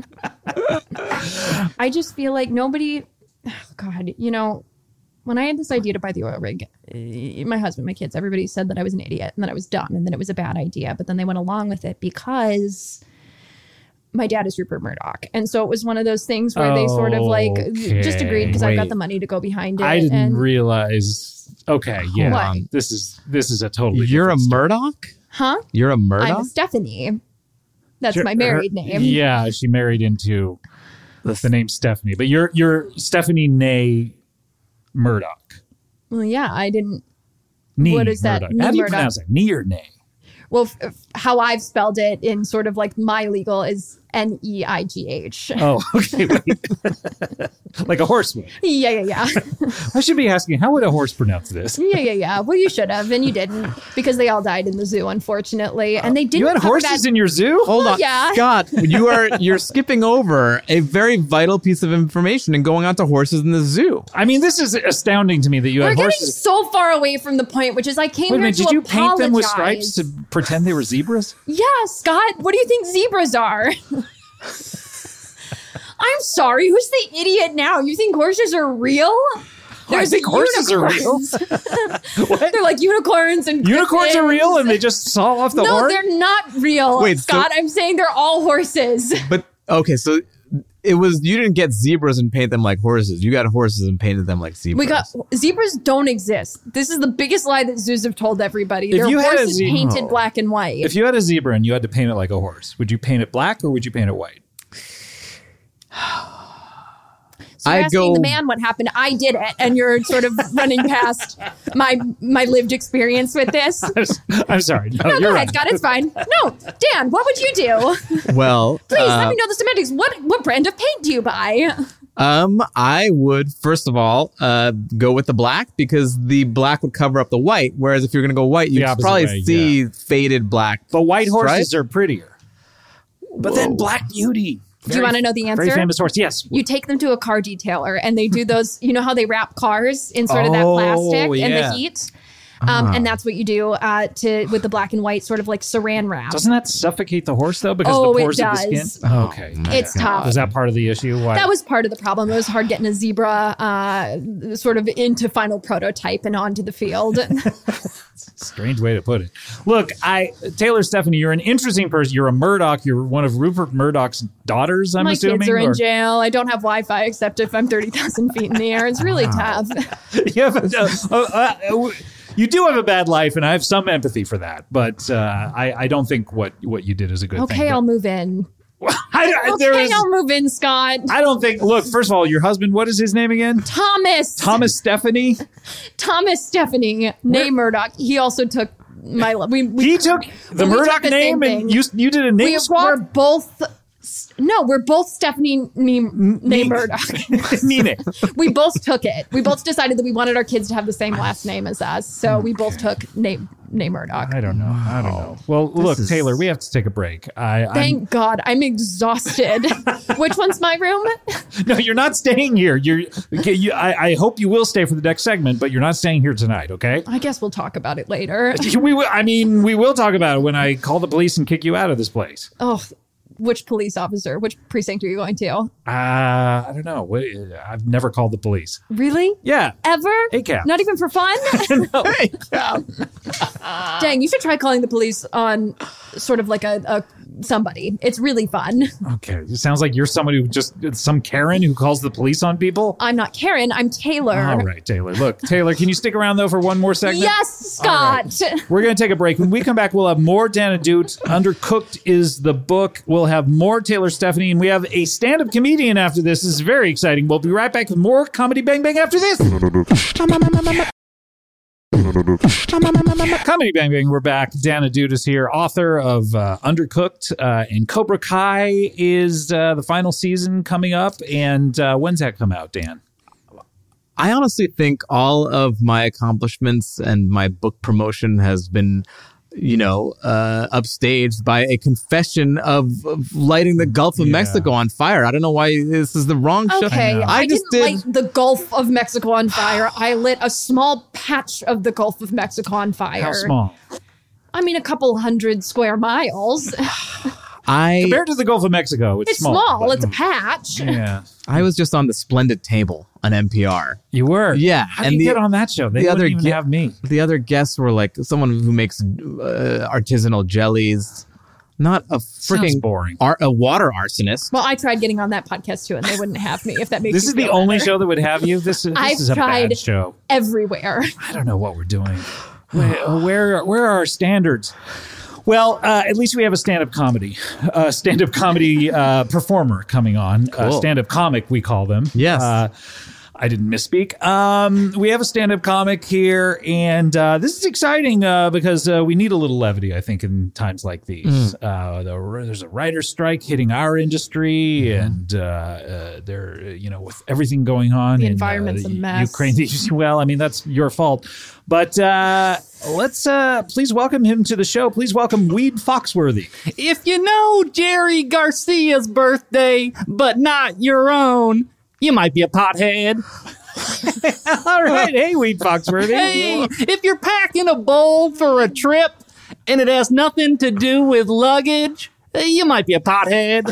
I just feel like nobody, God, when I had this idea to buy the oil rig, my husband, my kids, everybody said that I was an idiot and that I was dumb and that it was a bad idea. But then they went along with it because my dad is Rupert Murdoch. And so it was one of those things where they sort of just agreed because I've got wait. the money to go behind it. I didn't and, realize. Okay, yeah. What? This is a totally. You're a different story. Murdoch? Huh? You're a I'm Murdoch? a Stephanie. That's Sure, my married name. Yeah, she married into the name Stephanie, but you're Stephanie Nay Murdoch. Well, yeah, I didn't. Nee What is that? Murdoch. Nee How do you Murdoch. pronounce it? Nee or Nay? Well, how I've spelled it in sort of like my legal is Neigh. Oh, okay. Wait. Like a horse would. Yeah. I should be asking, how would a horse pronounce this? Yeah. Well, you should have, and you didn't, because they all died in the zoo, unfortunately, and they didn't. You had cover horses that. in your zoo? Hold on. yeah. Scott, you're skipping over a very vital piece of information and going on to horses in the zoo. I mean, this is astounding to me that you We're had getting horses. so far away from the point, which is I came Wait a here minute, to did you paint them with apologize. stripes to pretend they were zebras? Yeah, Scott. What do you think zebras are? I'm sorry. Who's the idiot now? You think horses are real? I think horses are real. What? They're like unicorns and Unicorns are griffins. real and they just saw off the No, horn? they're not real. Wait, so- Scott, I'm saying they're all horses. But okay, so You didn't get zebras and paint them like horses. You got horses and painted them like zebras. Zebras don't exist. This is the biggest lie that zoos have told everybody. They're horses painted black and white. If you had a zebra and you had to paint it like a horse, would you paint it black or would you paint it white? So you're asking the man what happened. I did it, and you're sort of running past my lived experience with this. I'm sorry. No, go you're ahead, right. Scott. It's fine. No, Dan, what would you do? Well, Please let me know the semantics. What brand of paint do you buy? I would first of all go with the black because the black would cover up the white. Whereas if you're going to go white, you'd probably see faded black. But white horses are prettier. But then Black Beauty. Do you want to know the answer? Very famous horse. Yes. You take them to a car detailer and they do those, you know how they wrap cars in sort of that plastic and the heat? And that's what you do with the black and white sort of like saran wrap. Doesn't that suffocate the horse though? Because the pores of the skin? Okay. It's tough. Is that part of the issue? Why? That was part of the problem. It was hard getting a zebra sort of into final prototype and onto the field. Strange way to put it. Look, Taylor Stephanie, you're an interesting person. You're a Murdoch. You're one of Rupert Murdoch's daughters, I'm assuming. My kids are in jail. I don't have Wi-Fi except if I'm 30,000 feet in the air. It's really tough. You do have a bad life, and I have some empathy for that. But I don't think what you did is a good thing. Okay, I'll move in. I'll move in, Scott. I don't think. Look, first of all, your husband. What is his name again? Thomas Stephanie. Thomas Stephanie. Name Murdoch. He also took my. He took the Murdoch name, and you did a name swap. We're both. No, we're both Stephanie name Murdoch. Nene. We both took it. We both decided that we wanted our kids to have the same last name as us, so we both took name Murdoch. I don't know. Well, look, Taylor, we have to take a break. Thank God, I'm exhausted. Which one's my room? No, you're not staying here. I hope you will stay for the next segment, but you're not staying here tonight. Okay? I guess we'll talk about it later. We will talk about it when I call the police and kick you out of this place. Oh. Which police officer? Which precinct are you going to? I don't know. I've never called the police. Really? Yeah. Ever? ACAB. Not even for fun? No. Dang, you should try calling the police on sort of like a somebody. It's really fun. Okay. It sounds like you're somebody some Karen who calls the police on people. I'm not Karen. I'm Taylor. All right, Taylor. Look, Taylor, can you stick around though for one more segment? Yes, Scott. Right. We're going to take a break. When we come back, we'll have more Dana Doot. Undercooked is the book. We'll have more Taylor Stephanie, and we have a stand-up comedian after this. This is very exciting. We'll be right back with more Comedy Bang Bang after this. Comedy Bang Bang, we're back. Dana Doot is here, author of Undercooked, and Cobra Kai is the final season coming up. And when's that come out, Dan? I honestly think all of my accomplishments and my book promotion has been, upstaged by a confession of lighting the Gulf of Mexico on fire. I don't know why this is the wrong show. Okay, I didn't light the Gulf of Mexico on fire. I lit a small patch of the Gulf of Mexico on fire. How small? I mean, a couple 100 square miles. Compared to the Gulf of Mexico, it's small. It's a patch. Yeah. I was just on the Splendid Table on NPR. You were? Yeah. How did you get on that show? They wouldn't even have me. The other guests were like someone who makes artisanal jellies. Not a freaking boring. A water arsonist. Well, I tried getting on that podcast too, and they wouldn't have me. If that makes this you is the feel only better. show that would have you. This is a bad show. Everywhere. I don't know what we're doing. Where are our standards? Well, at least we have a stand-up comedy performer coming on. Cool. Stand-up comic, we call them. Yes. I didn't misspeak. We have a stand-up comic here, and this is exciting because we need a little levity, I think, in times like these. There's a writer's strike hitting our industry, and with everything going on, the environment's a mess. Ukraine. Well, I mean, that's your fault. But let's please welcome him to the show. Please welcome Weed Foxworthy. If you know Jerry Garcia's birthday, but not your own, you might be a pothead. All right. Hey, Weed Foxworthy. Hey, if you're packing a bowl for a trip and it has nothing to do with luggage, you might be a pothead.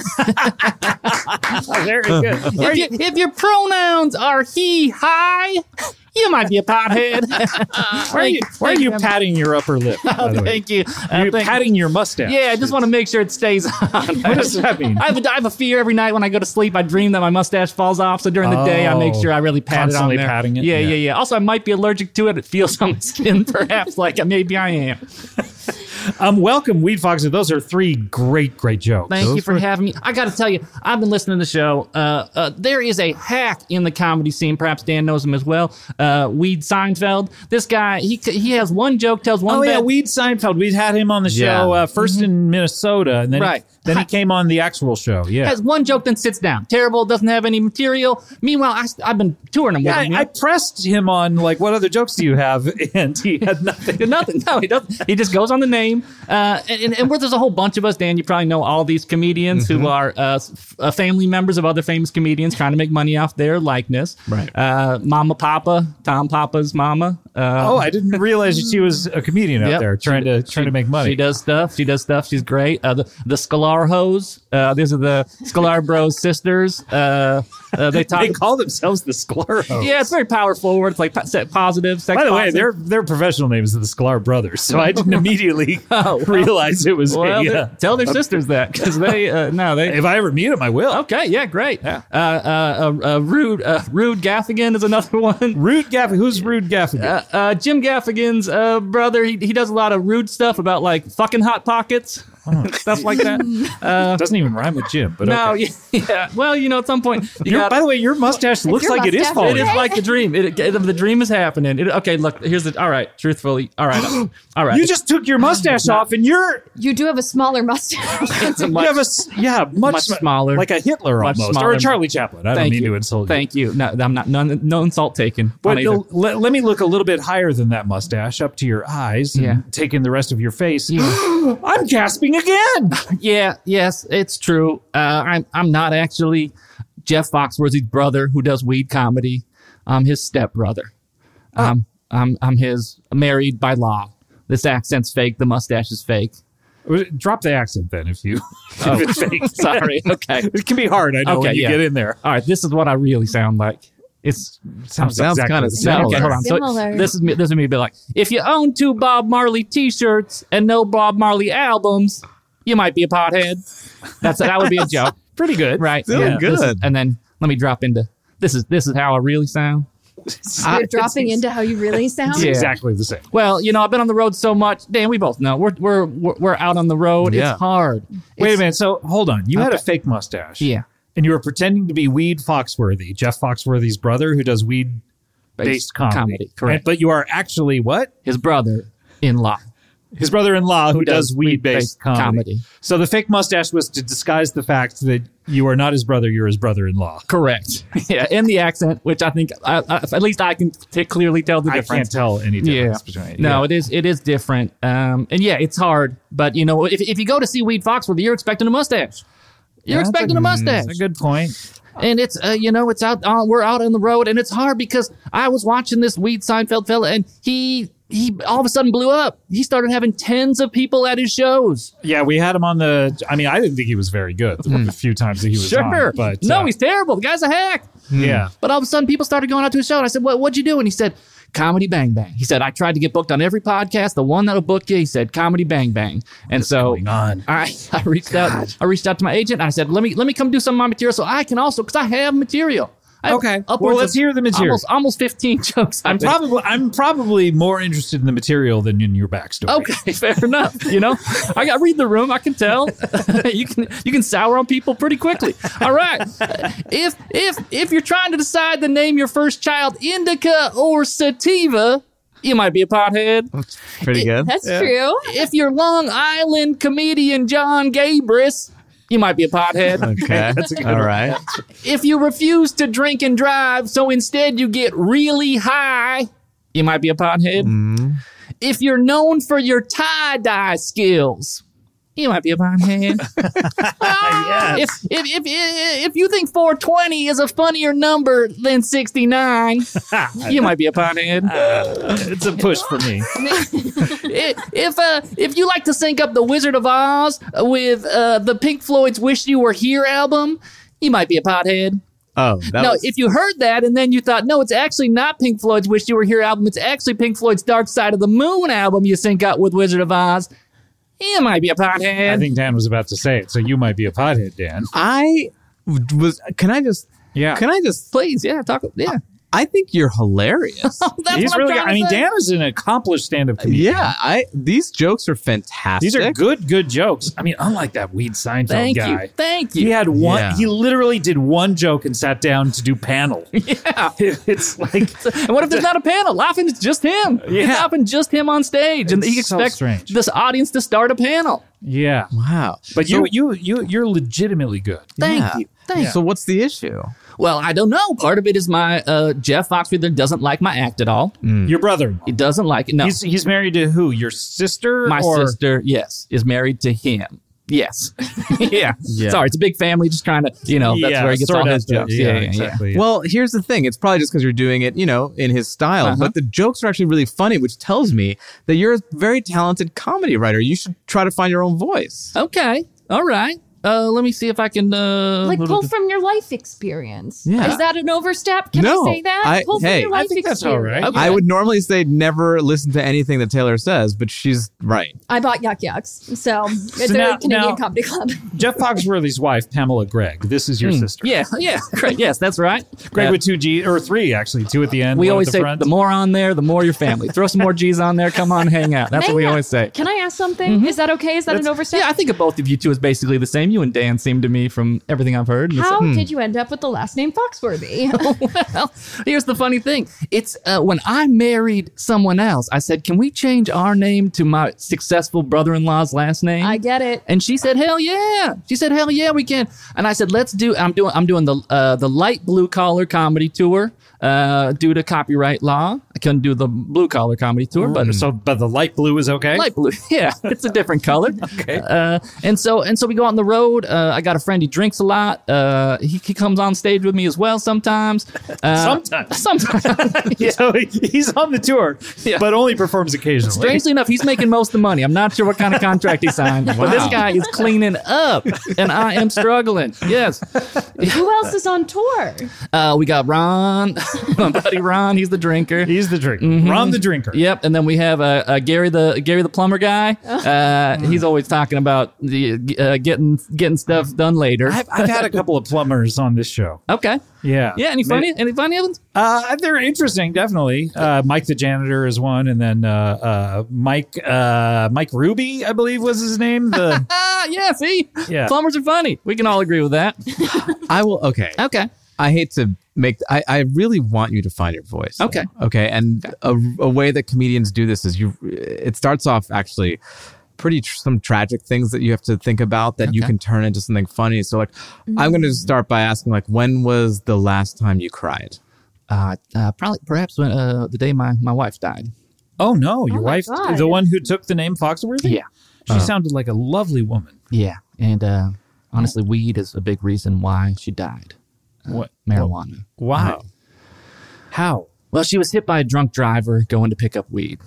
Very good. If your pronouns are he, hi, you might be a pothead. Why are you patting your upper lip? By the way? Thank you. You're patting your mustache. Yeah, I just want to make sure it stays on. What does that mean? I have a fear every night when I go to sleep. I dream that my mustache falls off. So during the day, I make sure I really pat Constantly it on there. patting it? Yeah, Yeah. yeah, yeah. Also, I might be allergic to it. It feels on my skin, perhaps. Like maybe I am. Welcome, Weed Foxer. Those are 3 great jokes. Thank you for having me. I got to tell you, I've been listening to the show. There is a hack in the comedy scene. Perhaps Dan knows him as well. Weed Seinfeld. This guy, he has one joke, tells one. Oh yeah, bad- Weed Seinfeld. We had him on the show Yeah. first in Minnesota, and then Right. then he came on the actual show. Yeah. has one joke, then sits down. Terrible, doesn't have any material. Meanwhile, I've been touring him with Yeah, him. I pressed him on like, what other jokes do you have? And he had nothing. Nothing. No, he doesn't. He just goes on the name. And where there's a whole bunch of us, Dan, you probably know all these comedians who are family members of other famous comedians trying to make money off their likeness. Right. Mama Papa, Tom Papa's mama. Oh, I didn't realize that she was a comedian out Yep. there trying to make money. She does stuff. She's great. The Scalar Hoes. These are the Scalar Bros sisters. They talk. They call themselves the Sklar. Yeah, it's very power forward. It's like positive. Sex By the way, positive. their professional names are the Sklar brothers, so I didn't immediately realize it was. Well, tell their a- sisters that because they they. If I ever meet them, I will. Okay, yeah, great. Rude Gaffigan is another one. Rude Gaffigan. Who's Rude Gaffigan? Jim Gaffigan's brother. He does a lot of rude stuff about like fucking hot pockets, stuff like that. Doesn't even rhyme with Jim. But No, okay. yeah. Well, at some point, By the way, your mustache looks your like it is mustache falling. it is Okay. like the dream. The dream is happening. Okay, look. Here's the. All right, truthfully. All right. All right. You just took your mustache off, and You do have a smaller mustache. you have much smaller. like a Hitler Much almost, smaller. or a Charlie Chaplin. I don't Thank mean you. to insult you. Thank you. No, I'm not. No insult taken. But on either. let me look a little bit higher than that mustache, up to your eyes, and Yeah. take in the rest of your face. Yeah. I'm gasping again. Yeah, yes, it's true. I'm not actually Jeff Foxworthy's brother who does weed comedy. I'm his stepbrother. I'm his married by law. This accent's fake. The mustache is fake. Drop the accent then, if it's fake. Sorry. Okay. It can be hard, I know, Okay, when you yeah. get in there. All right. This is what I really sound like. Sounds exactly kind of the same. similar. Okay, hold on. So Similar. this is me be like, if you own 2 Bob Marley T-shirts and no Bob Marley albums, you might be a pothead. That would be a joke. Pretty good. Right. Still This is- good. and then let me drop into this is how I really sound. You're dropping into how you really sound. It's Yeah. exactly the same. Well, I've been on the road so much. Dan, we both know we're out on the road. Yeah. It's hard. Wait a It's- minute. So hold on. You had a Okay. fake mustache. Yeah. And you were pretending to be Weed Foxworthy, Jeff Foxworthy's brother, who does weed-based comedy. Correct. But you are actually what? His brother-in-law. His brother-in-law who does weed-based weed-based comedy. comedy. So the fake mustache was to disguise the fact that you are not his brother, you're his brother-in-law. Correct. Yeah, and the accent, which I think at least I can clearly tell the I difference. can't tell any difference between. No, it is different. And yeah, it's hard. But if you go to see Weed Foxworthy, you're expecting a mustache. You're expecting a mustache. That's a good point. And it's it's out. We're out on the road, and it's hard because I was watching this Weed Seinfeld fella, and he all of a sudden blew up. He started having tens of people at his shows. Yeah, we had him on the. I mean, I didn't think he was very good the few times that he was on. But no, he's terrible. The guy's a hack. yeah. But all of a sudden, people started going out to his show, and I said, "What'd you do?" And he said, "Comedy Bang Bang." He said, "I tried to get booked on every podcast. The one that'll book you," he said, "Comedy Bang Bang." And so going on? I reached out. I reached out to my agent, and I said, "Let me come do some of my material, so I can also because I have material." I have Okay. upwards Well, let's of hear the material. Almost 15 jokes. I'm probably more interested in the material than in your backstory. Okay, fair enough. I got to read the room. I can tell. you can sour on people pretty quickly. All right. If you're trying to decide to name your first child indica or sativa, you might be a pothead. Pretty good. That's true. If you're Long Island comedian John Gabris, you might be a pothead. Okay. All right. If you refuse to drink and drive, so instead you get really high, you might be a pothead. If you're known for your tie-dye skills, You might be a pothead. If you think 420 is a funnier number than 69, you might be a pothead. It's a push for me. If you like to sync up the Wizard of Oz with the Pink Floyd's "Wish You Were Here" album, you might be a pothead. Oh, If you heard that and then you thought, no, it's actually not Pink Floyd's "Wish You Were Here" album, it's actually Pink Floyd's "Dark Side of the Moon" album you sync up with Wizard of Oz, you might be a pothead. I think Dan was about to say it, so you might be a pothead, Dan. Can I just Please, yeah, talk. Yeah. I think you're hilarious. That's He's what I'm really. trying to I mean, say. Dan is an accomplished stand-up comedian. Yeah, these jokes are fantastic. These are good jokes. I mean, unlike that Weed Seinfeld guy. Thank you. He had one. Yeah. He literally did one joke and sat down to do panel. Yeah. It's like, And what if there's not a panel? Often it's just him. Yeah. It's often just him on stage, and It's he so expects strange. this audience to start a panel. yeah. Wow. But So- you're legitimately good. Thank Yeah. you. Thank you. So what's the issue? Well, I don't know. Part of it is my Jeff Foxworthy doesn't like my act at all. Your brother. He doesn't like it. No, He's married to who? Your sister? my or? sister, yes, is married to him. Yes. yeah. Yeah. Sorry, it's a big family just trying to, that's where he gets sort all of his jokes. Yeah, Yeah. exactly. Yeah. Well, here's the thing. It's probably just because you're doing it, in his style. But the jokes are actually really funny, which tells me that you're a very talented comedy writer. You should try to find your own voice. Okay. All right. Let me see if I can. Like pull from your life experience. Yeah. Is that an overstep? Can No, I say that? Pull from hey, your life I think that's all right. experience. I would normally say never listen to anything that Taylor says, but she's right. I bought Yuck Yucks, so it's now- a Canadian now- comedy club. Jeff Foxworthy's wife, Pamela Gregg. This is your sister. Yeah. Great. Yes, that's right. Greg with 2 G or 3 actually, 2 at the end. We one always at the say front. the more on there, the more your family. Throw some more G's on there. Come on, hang out. That's what we Hang on. always say. Can I ask something? Is that okay? Is that an overstep? Yeah, I think of both of you two as basically the same. You and Dan seem to me from everything I've heard. How did you end up with the last name Foxworthy? Well, here's the funny thing. It's when I married someone else, I said, can we change our name to my successful brother-in-law's last name? I get it. And she said, hell yeah. She said, hell yeah, we can. And I said, I'm doing the light blue collar comedy tour due to copyright law. I couldn't do the blue collar comedy tour, but But the light blue is okay. light blue. Yeah, it's a different color. Okay. And so we go on the road. I got a friend. He drinks a lot. He comes on stage with me as well sometimes. Sometimes. Sometimes. So he's on the tour, Yeah. but only performs occasionally. Strangely enough, he's making most of the money. I'm not sure what kind of contract he signed, but this guy is cleaning up, and I am struggling. Yes. Who else is on tour? We got Ron, my buddy Ron. He's the drinker. He's the drinker. Ron the drinker. Yep, and then we have Gary the plumber guy. He's always talking about the getting stuff done later. I've had a couple of plumbers on this show. Okay. Yeah. Yeah. Any funny ones? They're interesting, definitely. Mike the janitor is one, and then Mike Ruby, I believe was his name. Yeah. See. Yeah. Plumbers are funny. We can all agree with that. I will. Okay. Okay. I hate to make. I really want you to find your voice. Okay. Okay. And a way that comedians do this is it starts off actually some tragic things that you have to think about that you can turn into something funny. So like, I'm going to start by asking like, when was the last time you cried? Perhaps when the day my wife died. Oh no, your my wife, God. the one who took the name Foxworthy? Yeah. She sounded like a lovely woman. Yeah. And honestly, weed is a big reason why she died. What? Marijuana. Why? How? Well, she was hit by a drunk driver going to pick up weed.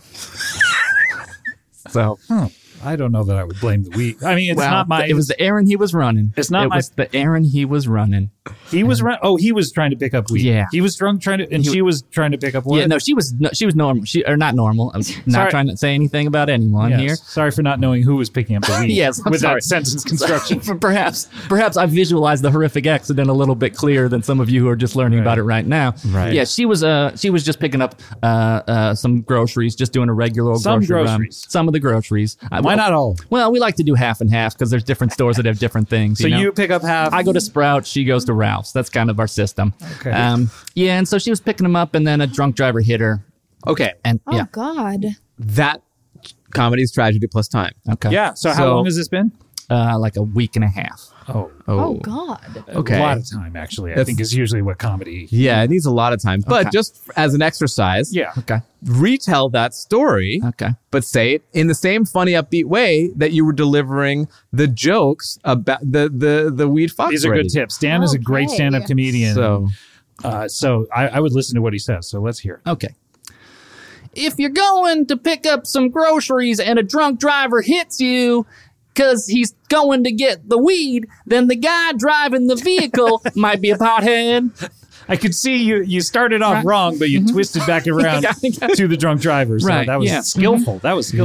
So, I don't know that I would blame the weed. I mean, it's not my. It was the errand he was running. It's not It my- was the errand he was running. He was he was trying to pick up weed. Yeah. He was drunk trying to, and she was trying to pick up what? Yeah, no, she was normal. Not normal. I'm Sorry. not trying to say anything about anyone Yes. here. Sorry for not knowing who was picking up the weed. Yes, I'm with sorry. that sentence construction. Perhaps I visualized the horrific accident a little bit clearer than some of you who are just learning about it right now. Right. Yeah, she was just picking up some groceries, just doing a regular old Some grocery run. groceries. Some of the groceries. Why not all? Well, we like to do half and half because there's different stores that have different things. So you know? you pick up half. I go to Sprouts, she goes to Ralph's. That's kind of our system. Okay. Yeah, and so she was picking them up, and then a drunk driver hit her. Okay. And Oh yeah, God. That comedy is tragedy plus time. okay. Yeah. So how So- long has this been? Like a week and a half. Oh God. Okay. A lot of time, actually, I That's- think is usually what comedy. Yeah, it needs a lot of time. But Okay. just as an exercise, Yeah. Okay. retell that story, Okay. but say it in the same funny, upbeat way that you were delivering the jokes about the weed fox. These are good already. tips. Dan is a great Okay. stand-up comedian. So So I would listen to what he says. So let's hear it. Okay. If you're going to pick up some groceries and a drunk driver hits you because he's going to get the weed, then the guy driving the vehicle might be a pothead. I could see you started off wrong, but you twisted back around to the drunk driver. So Right, that was yeah. skillful. That was skillful.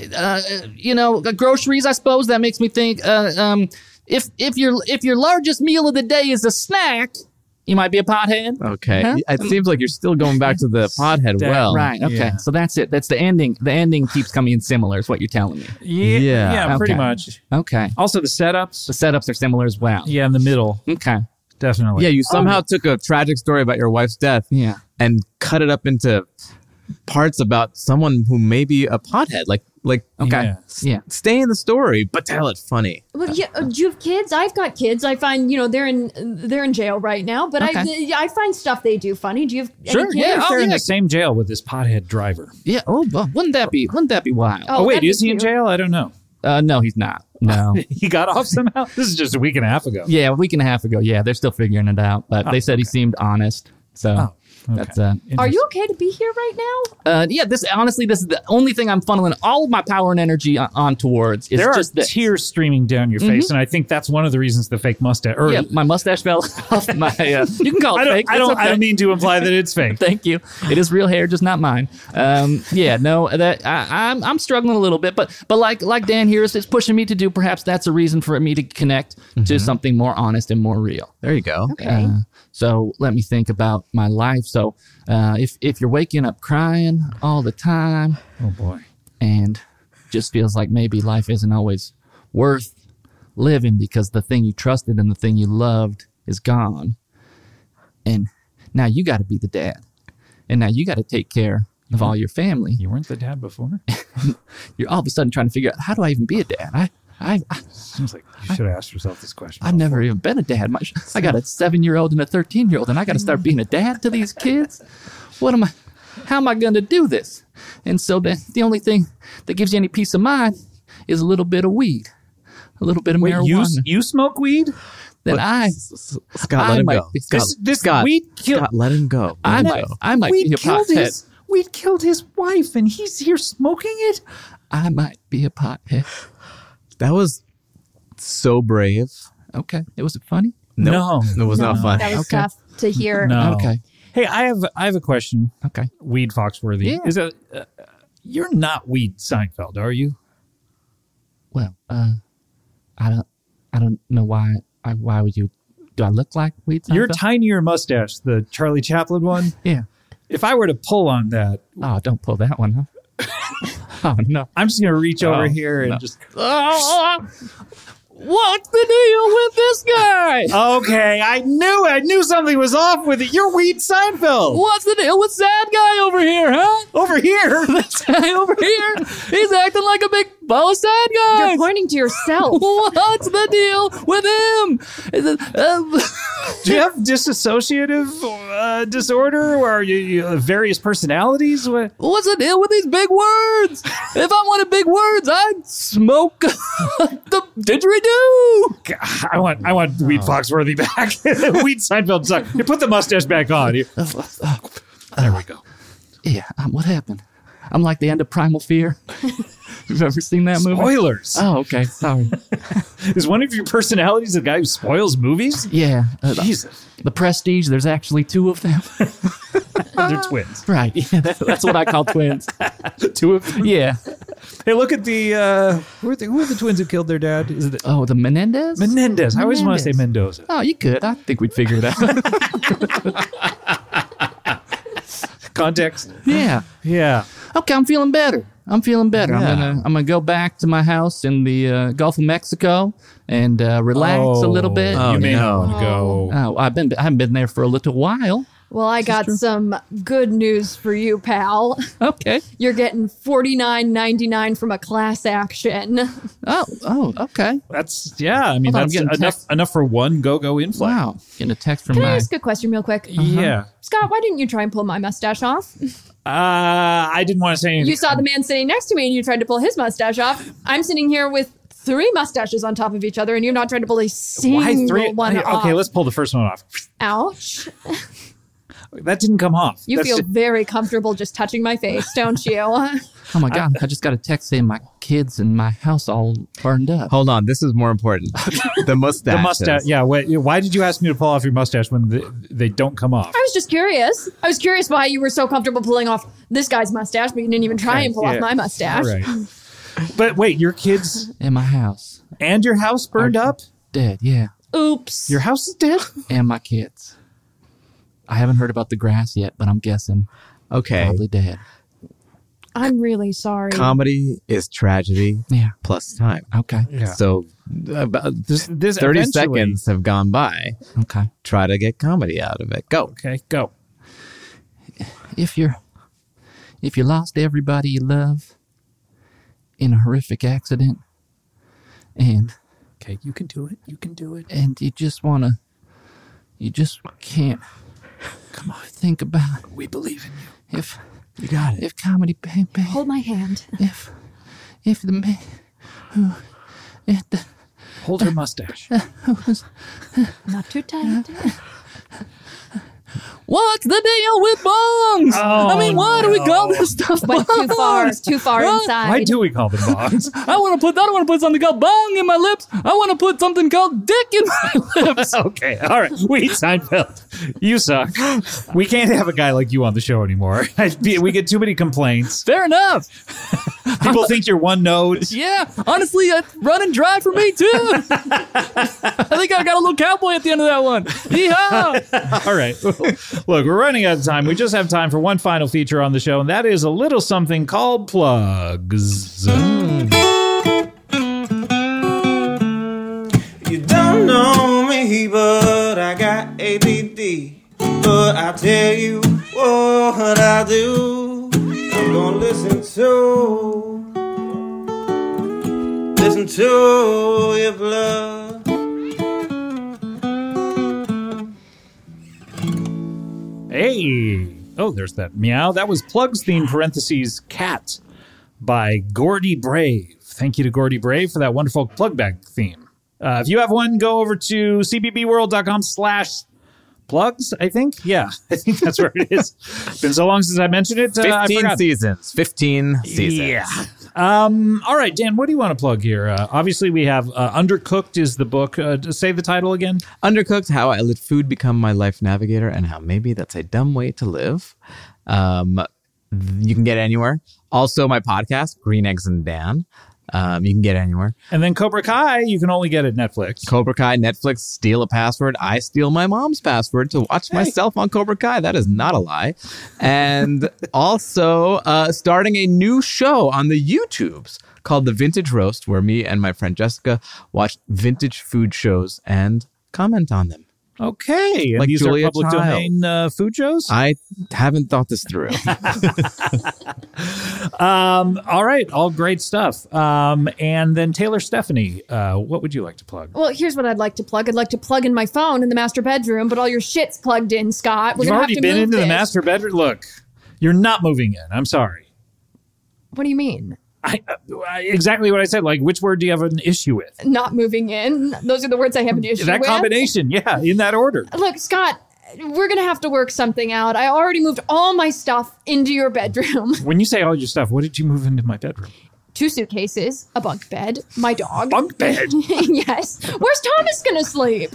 yeah, Groceries, I suppose that makes me think, if your largest meal of the day is a snack, you might be a pothead. okay. Huh? It seems like you're still going back to the podhead well. Right. Okay. Yeah. So that's it. That's the ending. The ending keeps coming in similar is what you're telling me. Yeah, pretty okay. much. Okay. Also the setups. The setups are similar as well. Yeah, in the middle, Okay. definitely. Yeah, you somehow took a tragic story about your wife's death Yeah. and cut it up into parts about someone who may be a pothead. Like Okay. Yeah. Yeah. stay in the story, but tell it funny. Well, yeah, do you have kids? I've got kids. I find they're in jail right now, but I find stuff they do funny. Do you have Sure, any kids? yeah. If they're in yeah. the same jail with this pothead driver. Yeah. Oh, well, wouldn't that be wild? Oh, wait, that'd is be he in cute. jail? I don't know. No, he's not. No. He got off somehow? This is just a week and a half ago. Yeah, a week and a half ago. Yeah, they're still figuring it out, but they said he seemed honest. So that's Are you okay to be here right now? yeah. This is the only thing I'm funneling all of my power and energy on towards. Is There are just this. tears streaming down your face, and I think that's one of the reasons the fake mustache. Or Yeah, my mustache fell off my. You can call it fake. I It's don't okay. mean to imply that it's fake. Thank you. It is real hair, just not mine. Yeah, no, that I'm struggling a little bit, but like Dan here is pushing me to do. Perhaps that's a reason for me to connect to something more honest and more real. There you go. Okay. So let me think about my life. So if you're waking up crying all the time Oh boy. and just feels like maybe life isn't always worth living because the thing you trusted and the thing you loved is gone, and now you got to be the dad, and now you got to take care of all your family. You weren't the dad before? You're all of a sudden trying to figure out, how do I even be a dad? Seems like you should have asked yourself this question. I've never even been a dad. I got a 7-year-old and a 13-year-old, and I got to start being a dad to these kids. How am I going to do this? And so the only thing that gives you any peace of mind is a little bit of weed, a little bit of Wait, marijuana. you smoke weed? Then Scott, let I him might go. be- Scott, This Scott, weed killed. Scott, let him go. I Let him might, go. I might be a pothead. Weed killed his wife, and he's here smoking it. I might be a pothead. That was so brave. Okay, was it funny? No. It was not fun. That was Okay. tough to hear. No. Okay, Hey, I have a question. okay. Weed Foxworthy. Yeah. Is it? You're not Weed Seinfeld, are you? Well, I don't know why. Why would you? Do I look like Weed Your Seinfeld? tinier mustache, the Charlie Chaplin one. Yeah. If I were to pull on that, Oh, don't pull that one, huh? Oh no. I'm just gonna reach over Oh, here and no. just. What's the deal with this guy? Okay, I knew something was off with it. You're Weed Seinfeld. What's the deal with sad guy over here, huh? Over here. This guy over here, he's acting like a big ball of sad guy. You're pointing to yourself. What's the deal with him? Is it, Do you have dissociative disorder, or you have various personalities? What? what's the deal with these big words? If I wanted big words, I'd smoke the didgeridoo. I want Weed Foxworthy back. Weed Seinfeld sucks. You put the mustache back on. There we go. Yeah, what happened? I'm like the end of Primal Fear. You've ever seen that movie? Spoilers. Oh, okay. Sorry. Is one of your personalities the guy who spoils movies? Yeah. Jesus. The Prestige, there's actually 2 of them. They're twins. Right. Yeah, that's what I call twins. Two of them. Yeah. Hey, look at the who are the twins who killed their dad? Is it Oh, the Menendez? Menendez? I always want to say Mendoza. Oh, you could. I think we'd figure it out. Context. Yeah. Yeah. Okay, I'm feeling better. I'm Yeah. I'm gonna go back to my house in the Gulf of Mexico and relax a little bit. Oh, you may not no. want to go. Oh, I haven't been there for a little while. Well, I got some good news for you, pal. Okay. You're getting $49.99 from a class action. Oh, okay. That's I mean Hold on, I'm that's getting enough for one go in-flight. Wow. Getting a text from Can I my... ask a question real quick? Yeah. Scott, why didn't you try and pull my mustache off? I didn't want to say anything. You saw the man sitting next to me and you tried to pull his mustache off. I'm sitting here with 3 mustaches on top of each other and you're not trying to pull a single one off. Okay, let's pull the first one off. Ouch. That didn't come off. You That's feel just- very comfortable just touching my face, don't you? Oh my God. I just got a text saying my kids and my house all burned up. Hold on, this is more important. The mustache. the mustache. Yeah. Why did you ask me to pull off your mustache when they don't come off? I was just curious. I was curious why you were so comfortable pulling off this guy's mustache, but you didn't even try and pull off my mustache. All right. But wait, your kids And my house. and your house burned up? Dead, yeah. Oops. Your house is dead? And my kids. I haven't heard about the grass yet, but I'm guessing Okay. probably dead. I'm really sorry. Comedy is tragedy Yeah. plus time. Okay. Yeah. So about This 30 eventually- seconds have gone by. Okay. Try to get comedy out of it. Go. Okay, go. If you lost everybody you love in a horrific accident and Okay, you can do it. You can do it. you just can't come on, think about We believe in you. if You got it. if comedy bang bang Hold my hand. if the man who Hold her mustache. Not too tight. what's the deal with bongs? I mean, why do we call this stuff Went too far. bongs? Too far Right? inside. Why do we call them bongs? I don't want to put something called bong in my lips. I want to put something called dick in my lips. Okay, all right. Wait, Seinfeld, you suck. We can't have a guy like you on the show anymore. We get too many complaints. Fair enough. People think you're one note. Yeah, honestly, it's running dry for me too. I think I got a little cowboy at the end of that one. Yeehaw! All right. Look, we're running out of time. We just have time for one final feature on the show, and that is a little something called plugs. You don't know me, but I got ADD. But I'll tell you what I do. I'm gonna listen to your blood. Hey. Oh, there's that meow. That was Plugs theme parentheses cat by Gordy Brave. Thank you to Gordy Brave for that wonderful plug bag theme. If you have one, go over to cbbworld.com/plugs, I think. Yeah, I think that's where it is. Been so long since I mentioned it. I 15 forgot. seasons. 15 seasons. Yeah. All right, Dan, what do you want to plug here? Obviously, we have Undercooked is the book. Say the title again. Undercooked, How I Let Food Become My Life Navigator and How Maybe That's a Dumb Way to Live. You can get it anywhere. Also, my podcast, Green Eggs and Dan. You can get it anywhere. And then Cobra Kai, you can only get at Netflix. Cobra Kai, Netflix, steal a password. I steal my mom's password to watch myself on Cobra Kai. That is not a lie. And also starting a new show on the YouTubes called The Vintage Roast, where me and my friend Jessica watch vintage food shows and comment on them. Okay. And Like these Julia are public Child. domain food shows? I haven't thought this through. All right. All great stuff. And then Taylor Stephanie, what would you like to plug? Well, here's what I'd like to plug. I'd like to plug in my phone in the master bedroom, but all your shit's plugged in, Scott. We're You've gonna already have to been move into the this. master bedroom. Look, you're not moving in. I'm sorry. What do you mean? Exactly what I said. Like, which word do you have an issue with? Not moving in. Those are the words I have an issue That with. combination. Yeah, in that order. Look, Scott, we're going to have to work something out. I already moved all my stuff into your bedroom. When you say all your stuff, what did you move into my bedroom? 2 suitcases, a bunk bed, my dog. Bunk bed. Yes. Where's Thomas going to sleep?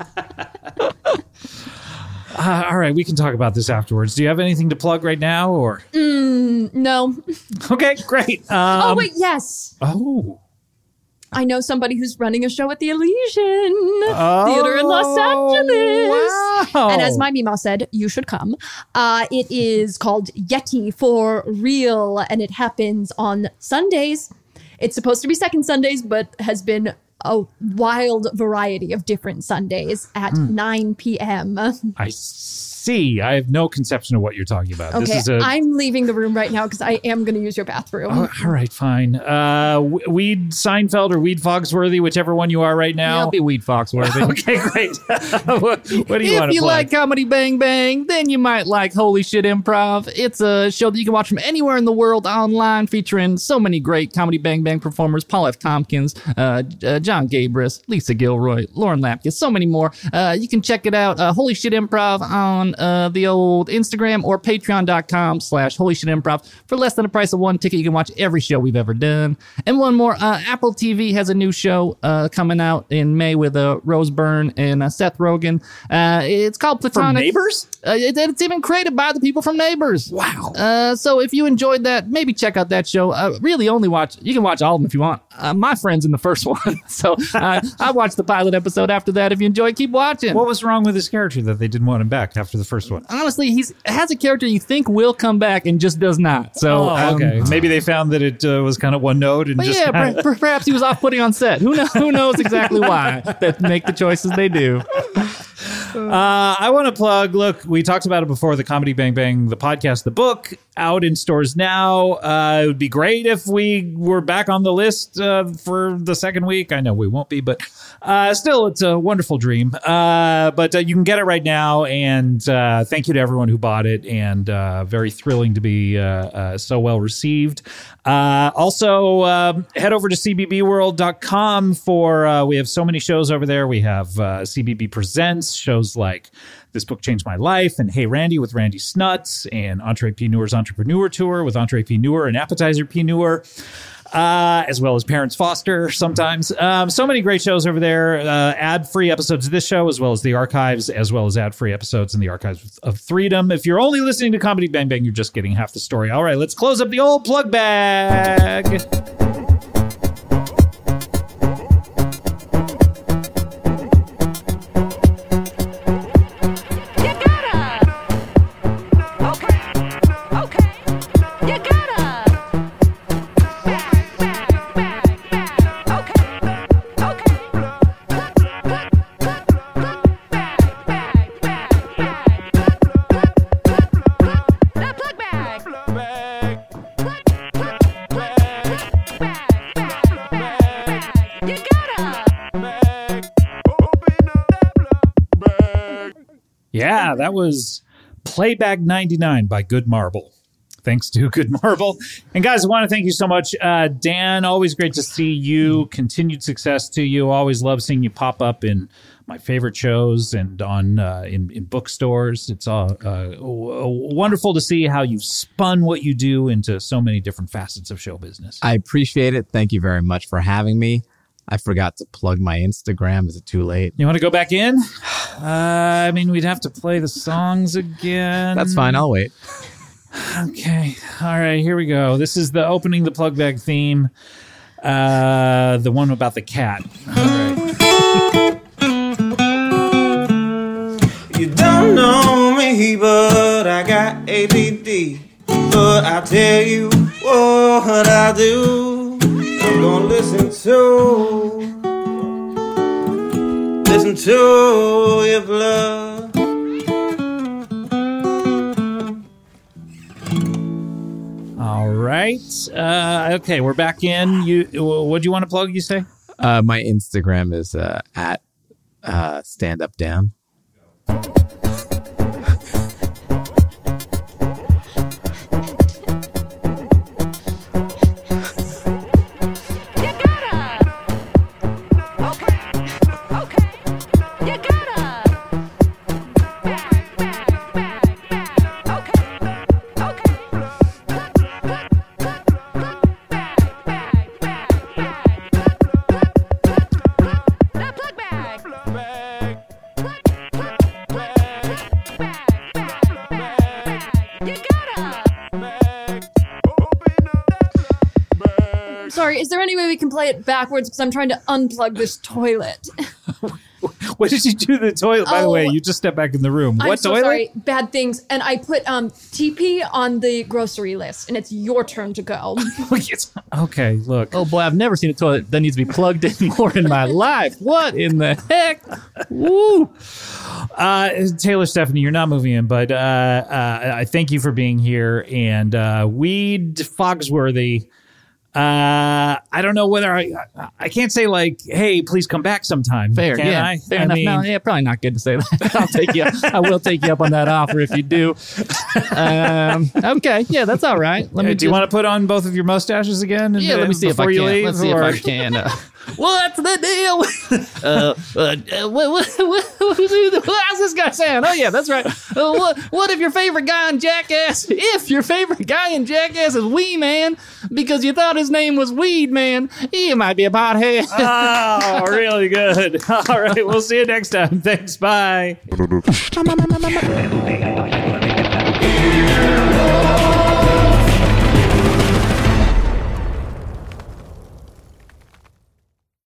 All right, we can talk about this afterwards. Do you have anything to plug right now, or? No. Okay, great. Oh, wait, yes. Oh. I know somebody who's running a show at the Elysian Theater in Los Angeles. Wow. And as my Meemaw said, you should come. It is called Yeti for Real, and it happens on Sundays. It's supposed to be second Sundays, but has been a wild variety of different Sundays at 9 p.m. I see. C. I have no conception of what you're talking about. Okay, This is I'm leaving the room right now because I am going to use your bathroom. Oh, all right, fine. Weed Seinfeld or Weed Foxworthy, whichever one you are right now. I'll be Weed Foxworthy. Okay, great. what do you want If to you play? like Comedy Bang Bang, then you might like Holy Shit Improv. It's a show that you can watch from anywhere in the world online, featuring so many great Comedy Bang Bang performers: Paul F. Tompkins, John Gabris, Lisa Gilroy, Lauren Lapkus, so many more. You can check it out, Holy Shit Improv, on the old Instagram or patreon.com/Holy Shit Improv. For less than the price of one ticket, you can watch every show we've ever done. And one more, Apple TV has a new show coming out in May with Rose Byrne and Seth Rogen. It's called Platonic. From Neighbors? It's even created by the people from Neighbors. Wow. So if you enjoyed that, maybe check out that show. Really only watch, you can watch all of them if you want. My friend's in the first one. So I watched the pilot episode after that. If you enjoy, keep watching. What was wrong with his character that they didn't want him back after the first one? Honestly, he has a character you think will come back and just does not. So okay. Maybe they found that it was kind of one note and But just yeah, kinda- perhaps he was off-putting on set. Who knows exactly why that make the choices they do. I want to plug, look, we talked about it before, the Comedy Bang Bang, the podcast, the book, out in stores now. It would be great if we were back on the list for the second week. I know we won't be, but still, it's a wonderful dream. But you can get it right now, and thank you to everyone who bought it, and very thrilling to be so well received. Also, head over to cbbworld.com for, we have so many shows over there. We have CBB Presents, shows like This Book Changed My Life, and Hey Randy with Randy Snuts, and Entrepreneur's Entrepreneur Tour with Entrepreneur and Appetizer Preneur, as well as Parents Foster sometimes. So many great shows over there. Ad-free episodes of this show, as well as the archives, as well as ad-free episodes in the archives of Freedom. If you're only listening to Comedy Bang Bang, you're just getting half the story. All right, let's close up the old plug bag. Yeah, that was Playback 99 by Good Marble. Thanks to Good Marble. And guys, I want to thank you so much. Dan, always great to see you. Continued success to you. Always love seeing you pop up in my favorite shows and on in bookstores. It's wonderful to see how you've spun what you do into so many different facets of show business. I appreciate it. Thank you very much for having me. I forgot to plug my Instagram. Is it too late? You want to go back in? I mean, we'd have to play the songs again. That's fine. I'll wait. Okay. All right, here we go. This is the opening the plug bag theme. The one about the cat. All right. You don't know me, but I got ADD. But I'll tell you what I do. I'm gonna listen to your blood. All right. Okay, we're back in. What do you want to plug, you say? My Instagram is at Stand Up Dan. Sorry, is there any way we can play it backwards? Because I'm trying to unplug this toilet. What did you do to the toilet? By the way, you just stepped back in the room. I'm What so toilet? sorry. Bad things. And I put TP on the grocery list, and it's your turn to go. Okay, look. Oh boy, I've never seen a toilet that needs to be plugged in more in my life. What in the heck? Woo! Taylor Stephanie, you're not moving in, but I thank you for being here. And Weed Fogsworthy, I don't know whether I can't say like, hey, please come back sometime. Fair, can yeah. I? Fair I enough. mean, No, yeah, probably not good to say that. I'll take you. I will take you up on that offer if you do. Okay, yeah, that's all right. do you want to put on both of your mustaches again? Yeah, let me see if I before you can. leave, Let's see if I can. What's the deal? How's this guy sound? Oh yeah, that's right. What if your favorite guy in Jackass? If your favorite guy in Jackass is Wee Man because you thought his name was Weed Man, he might be a pothead. Oh, really good. All right, we'll see you next time. Thanks. Bye.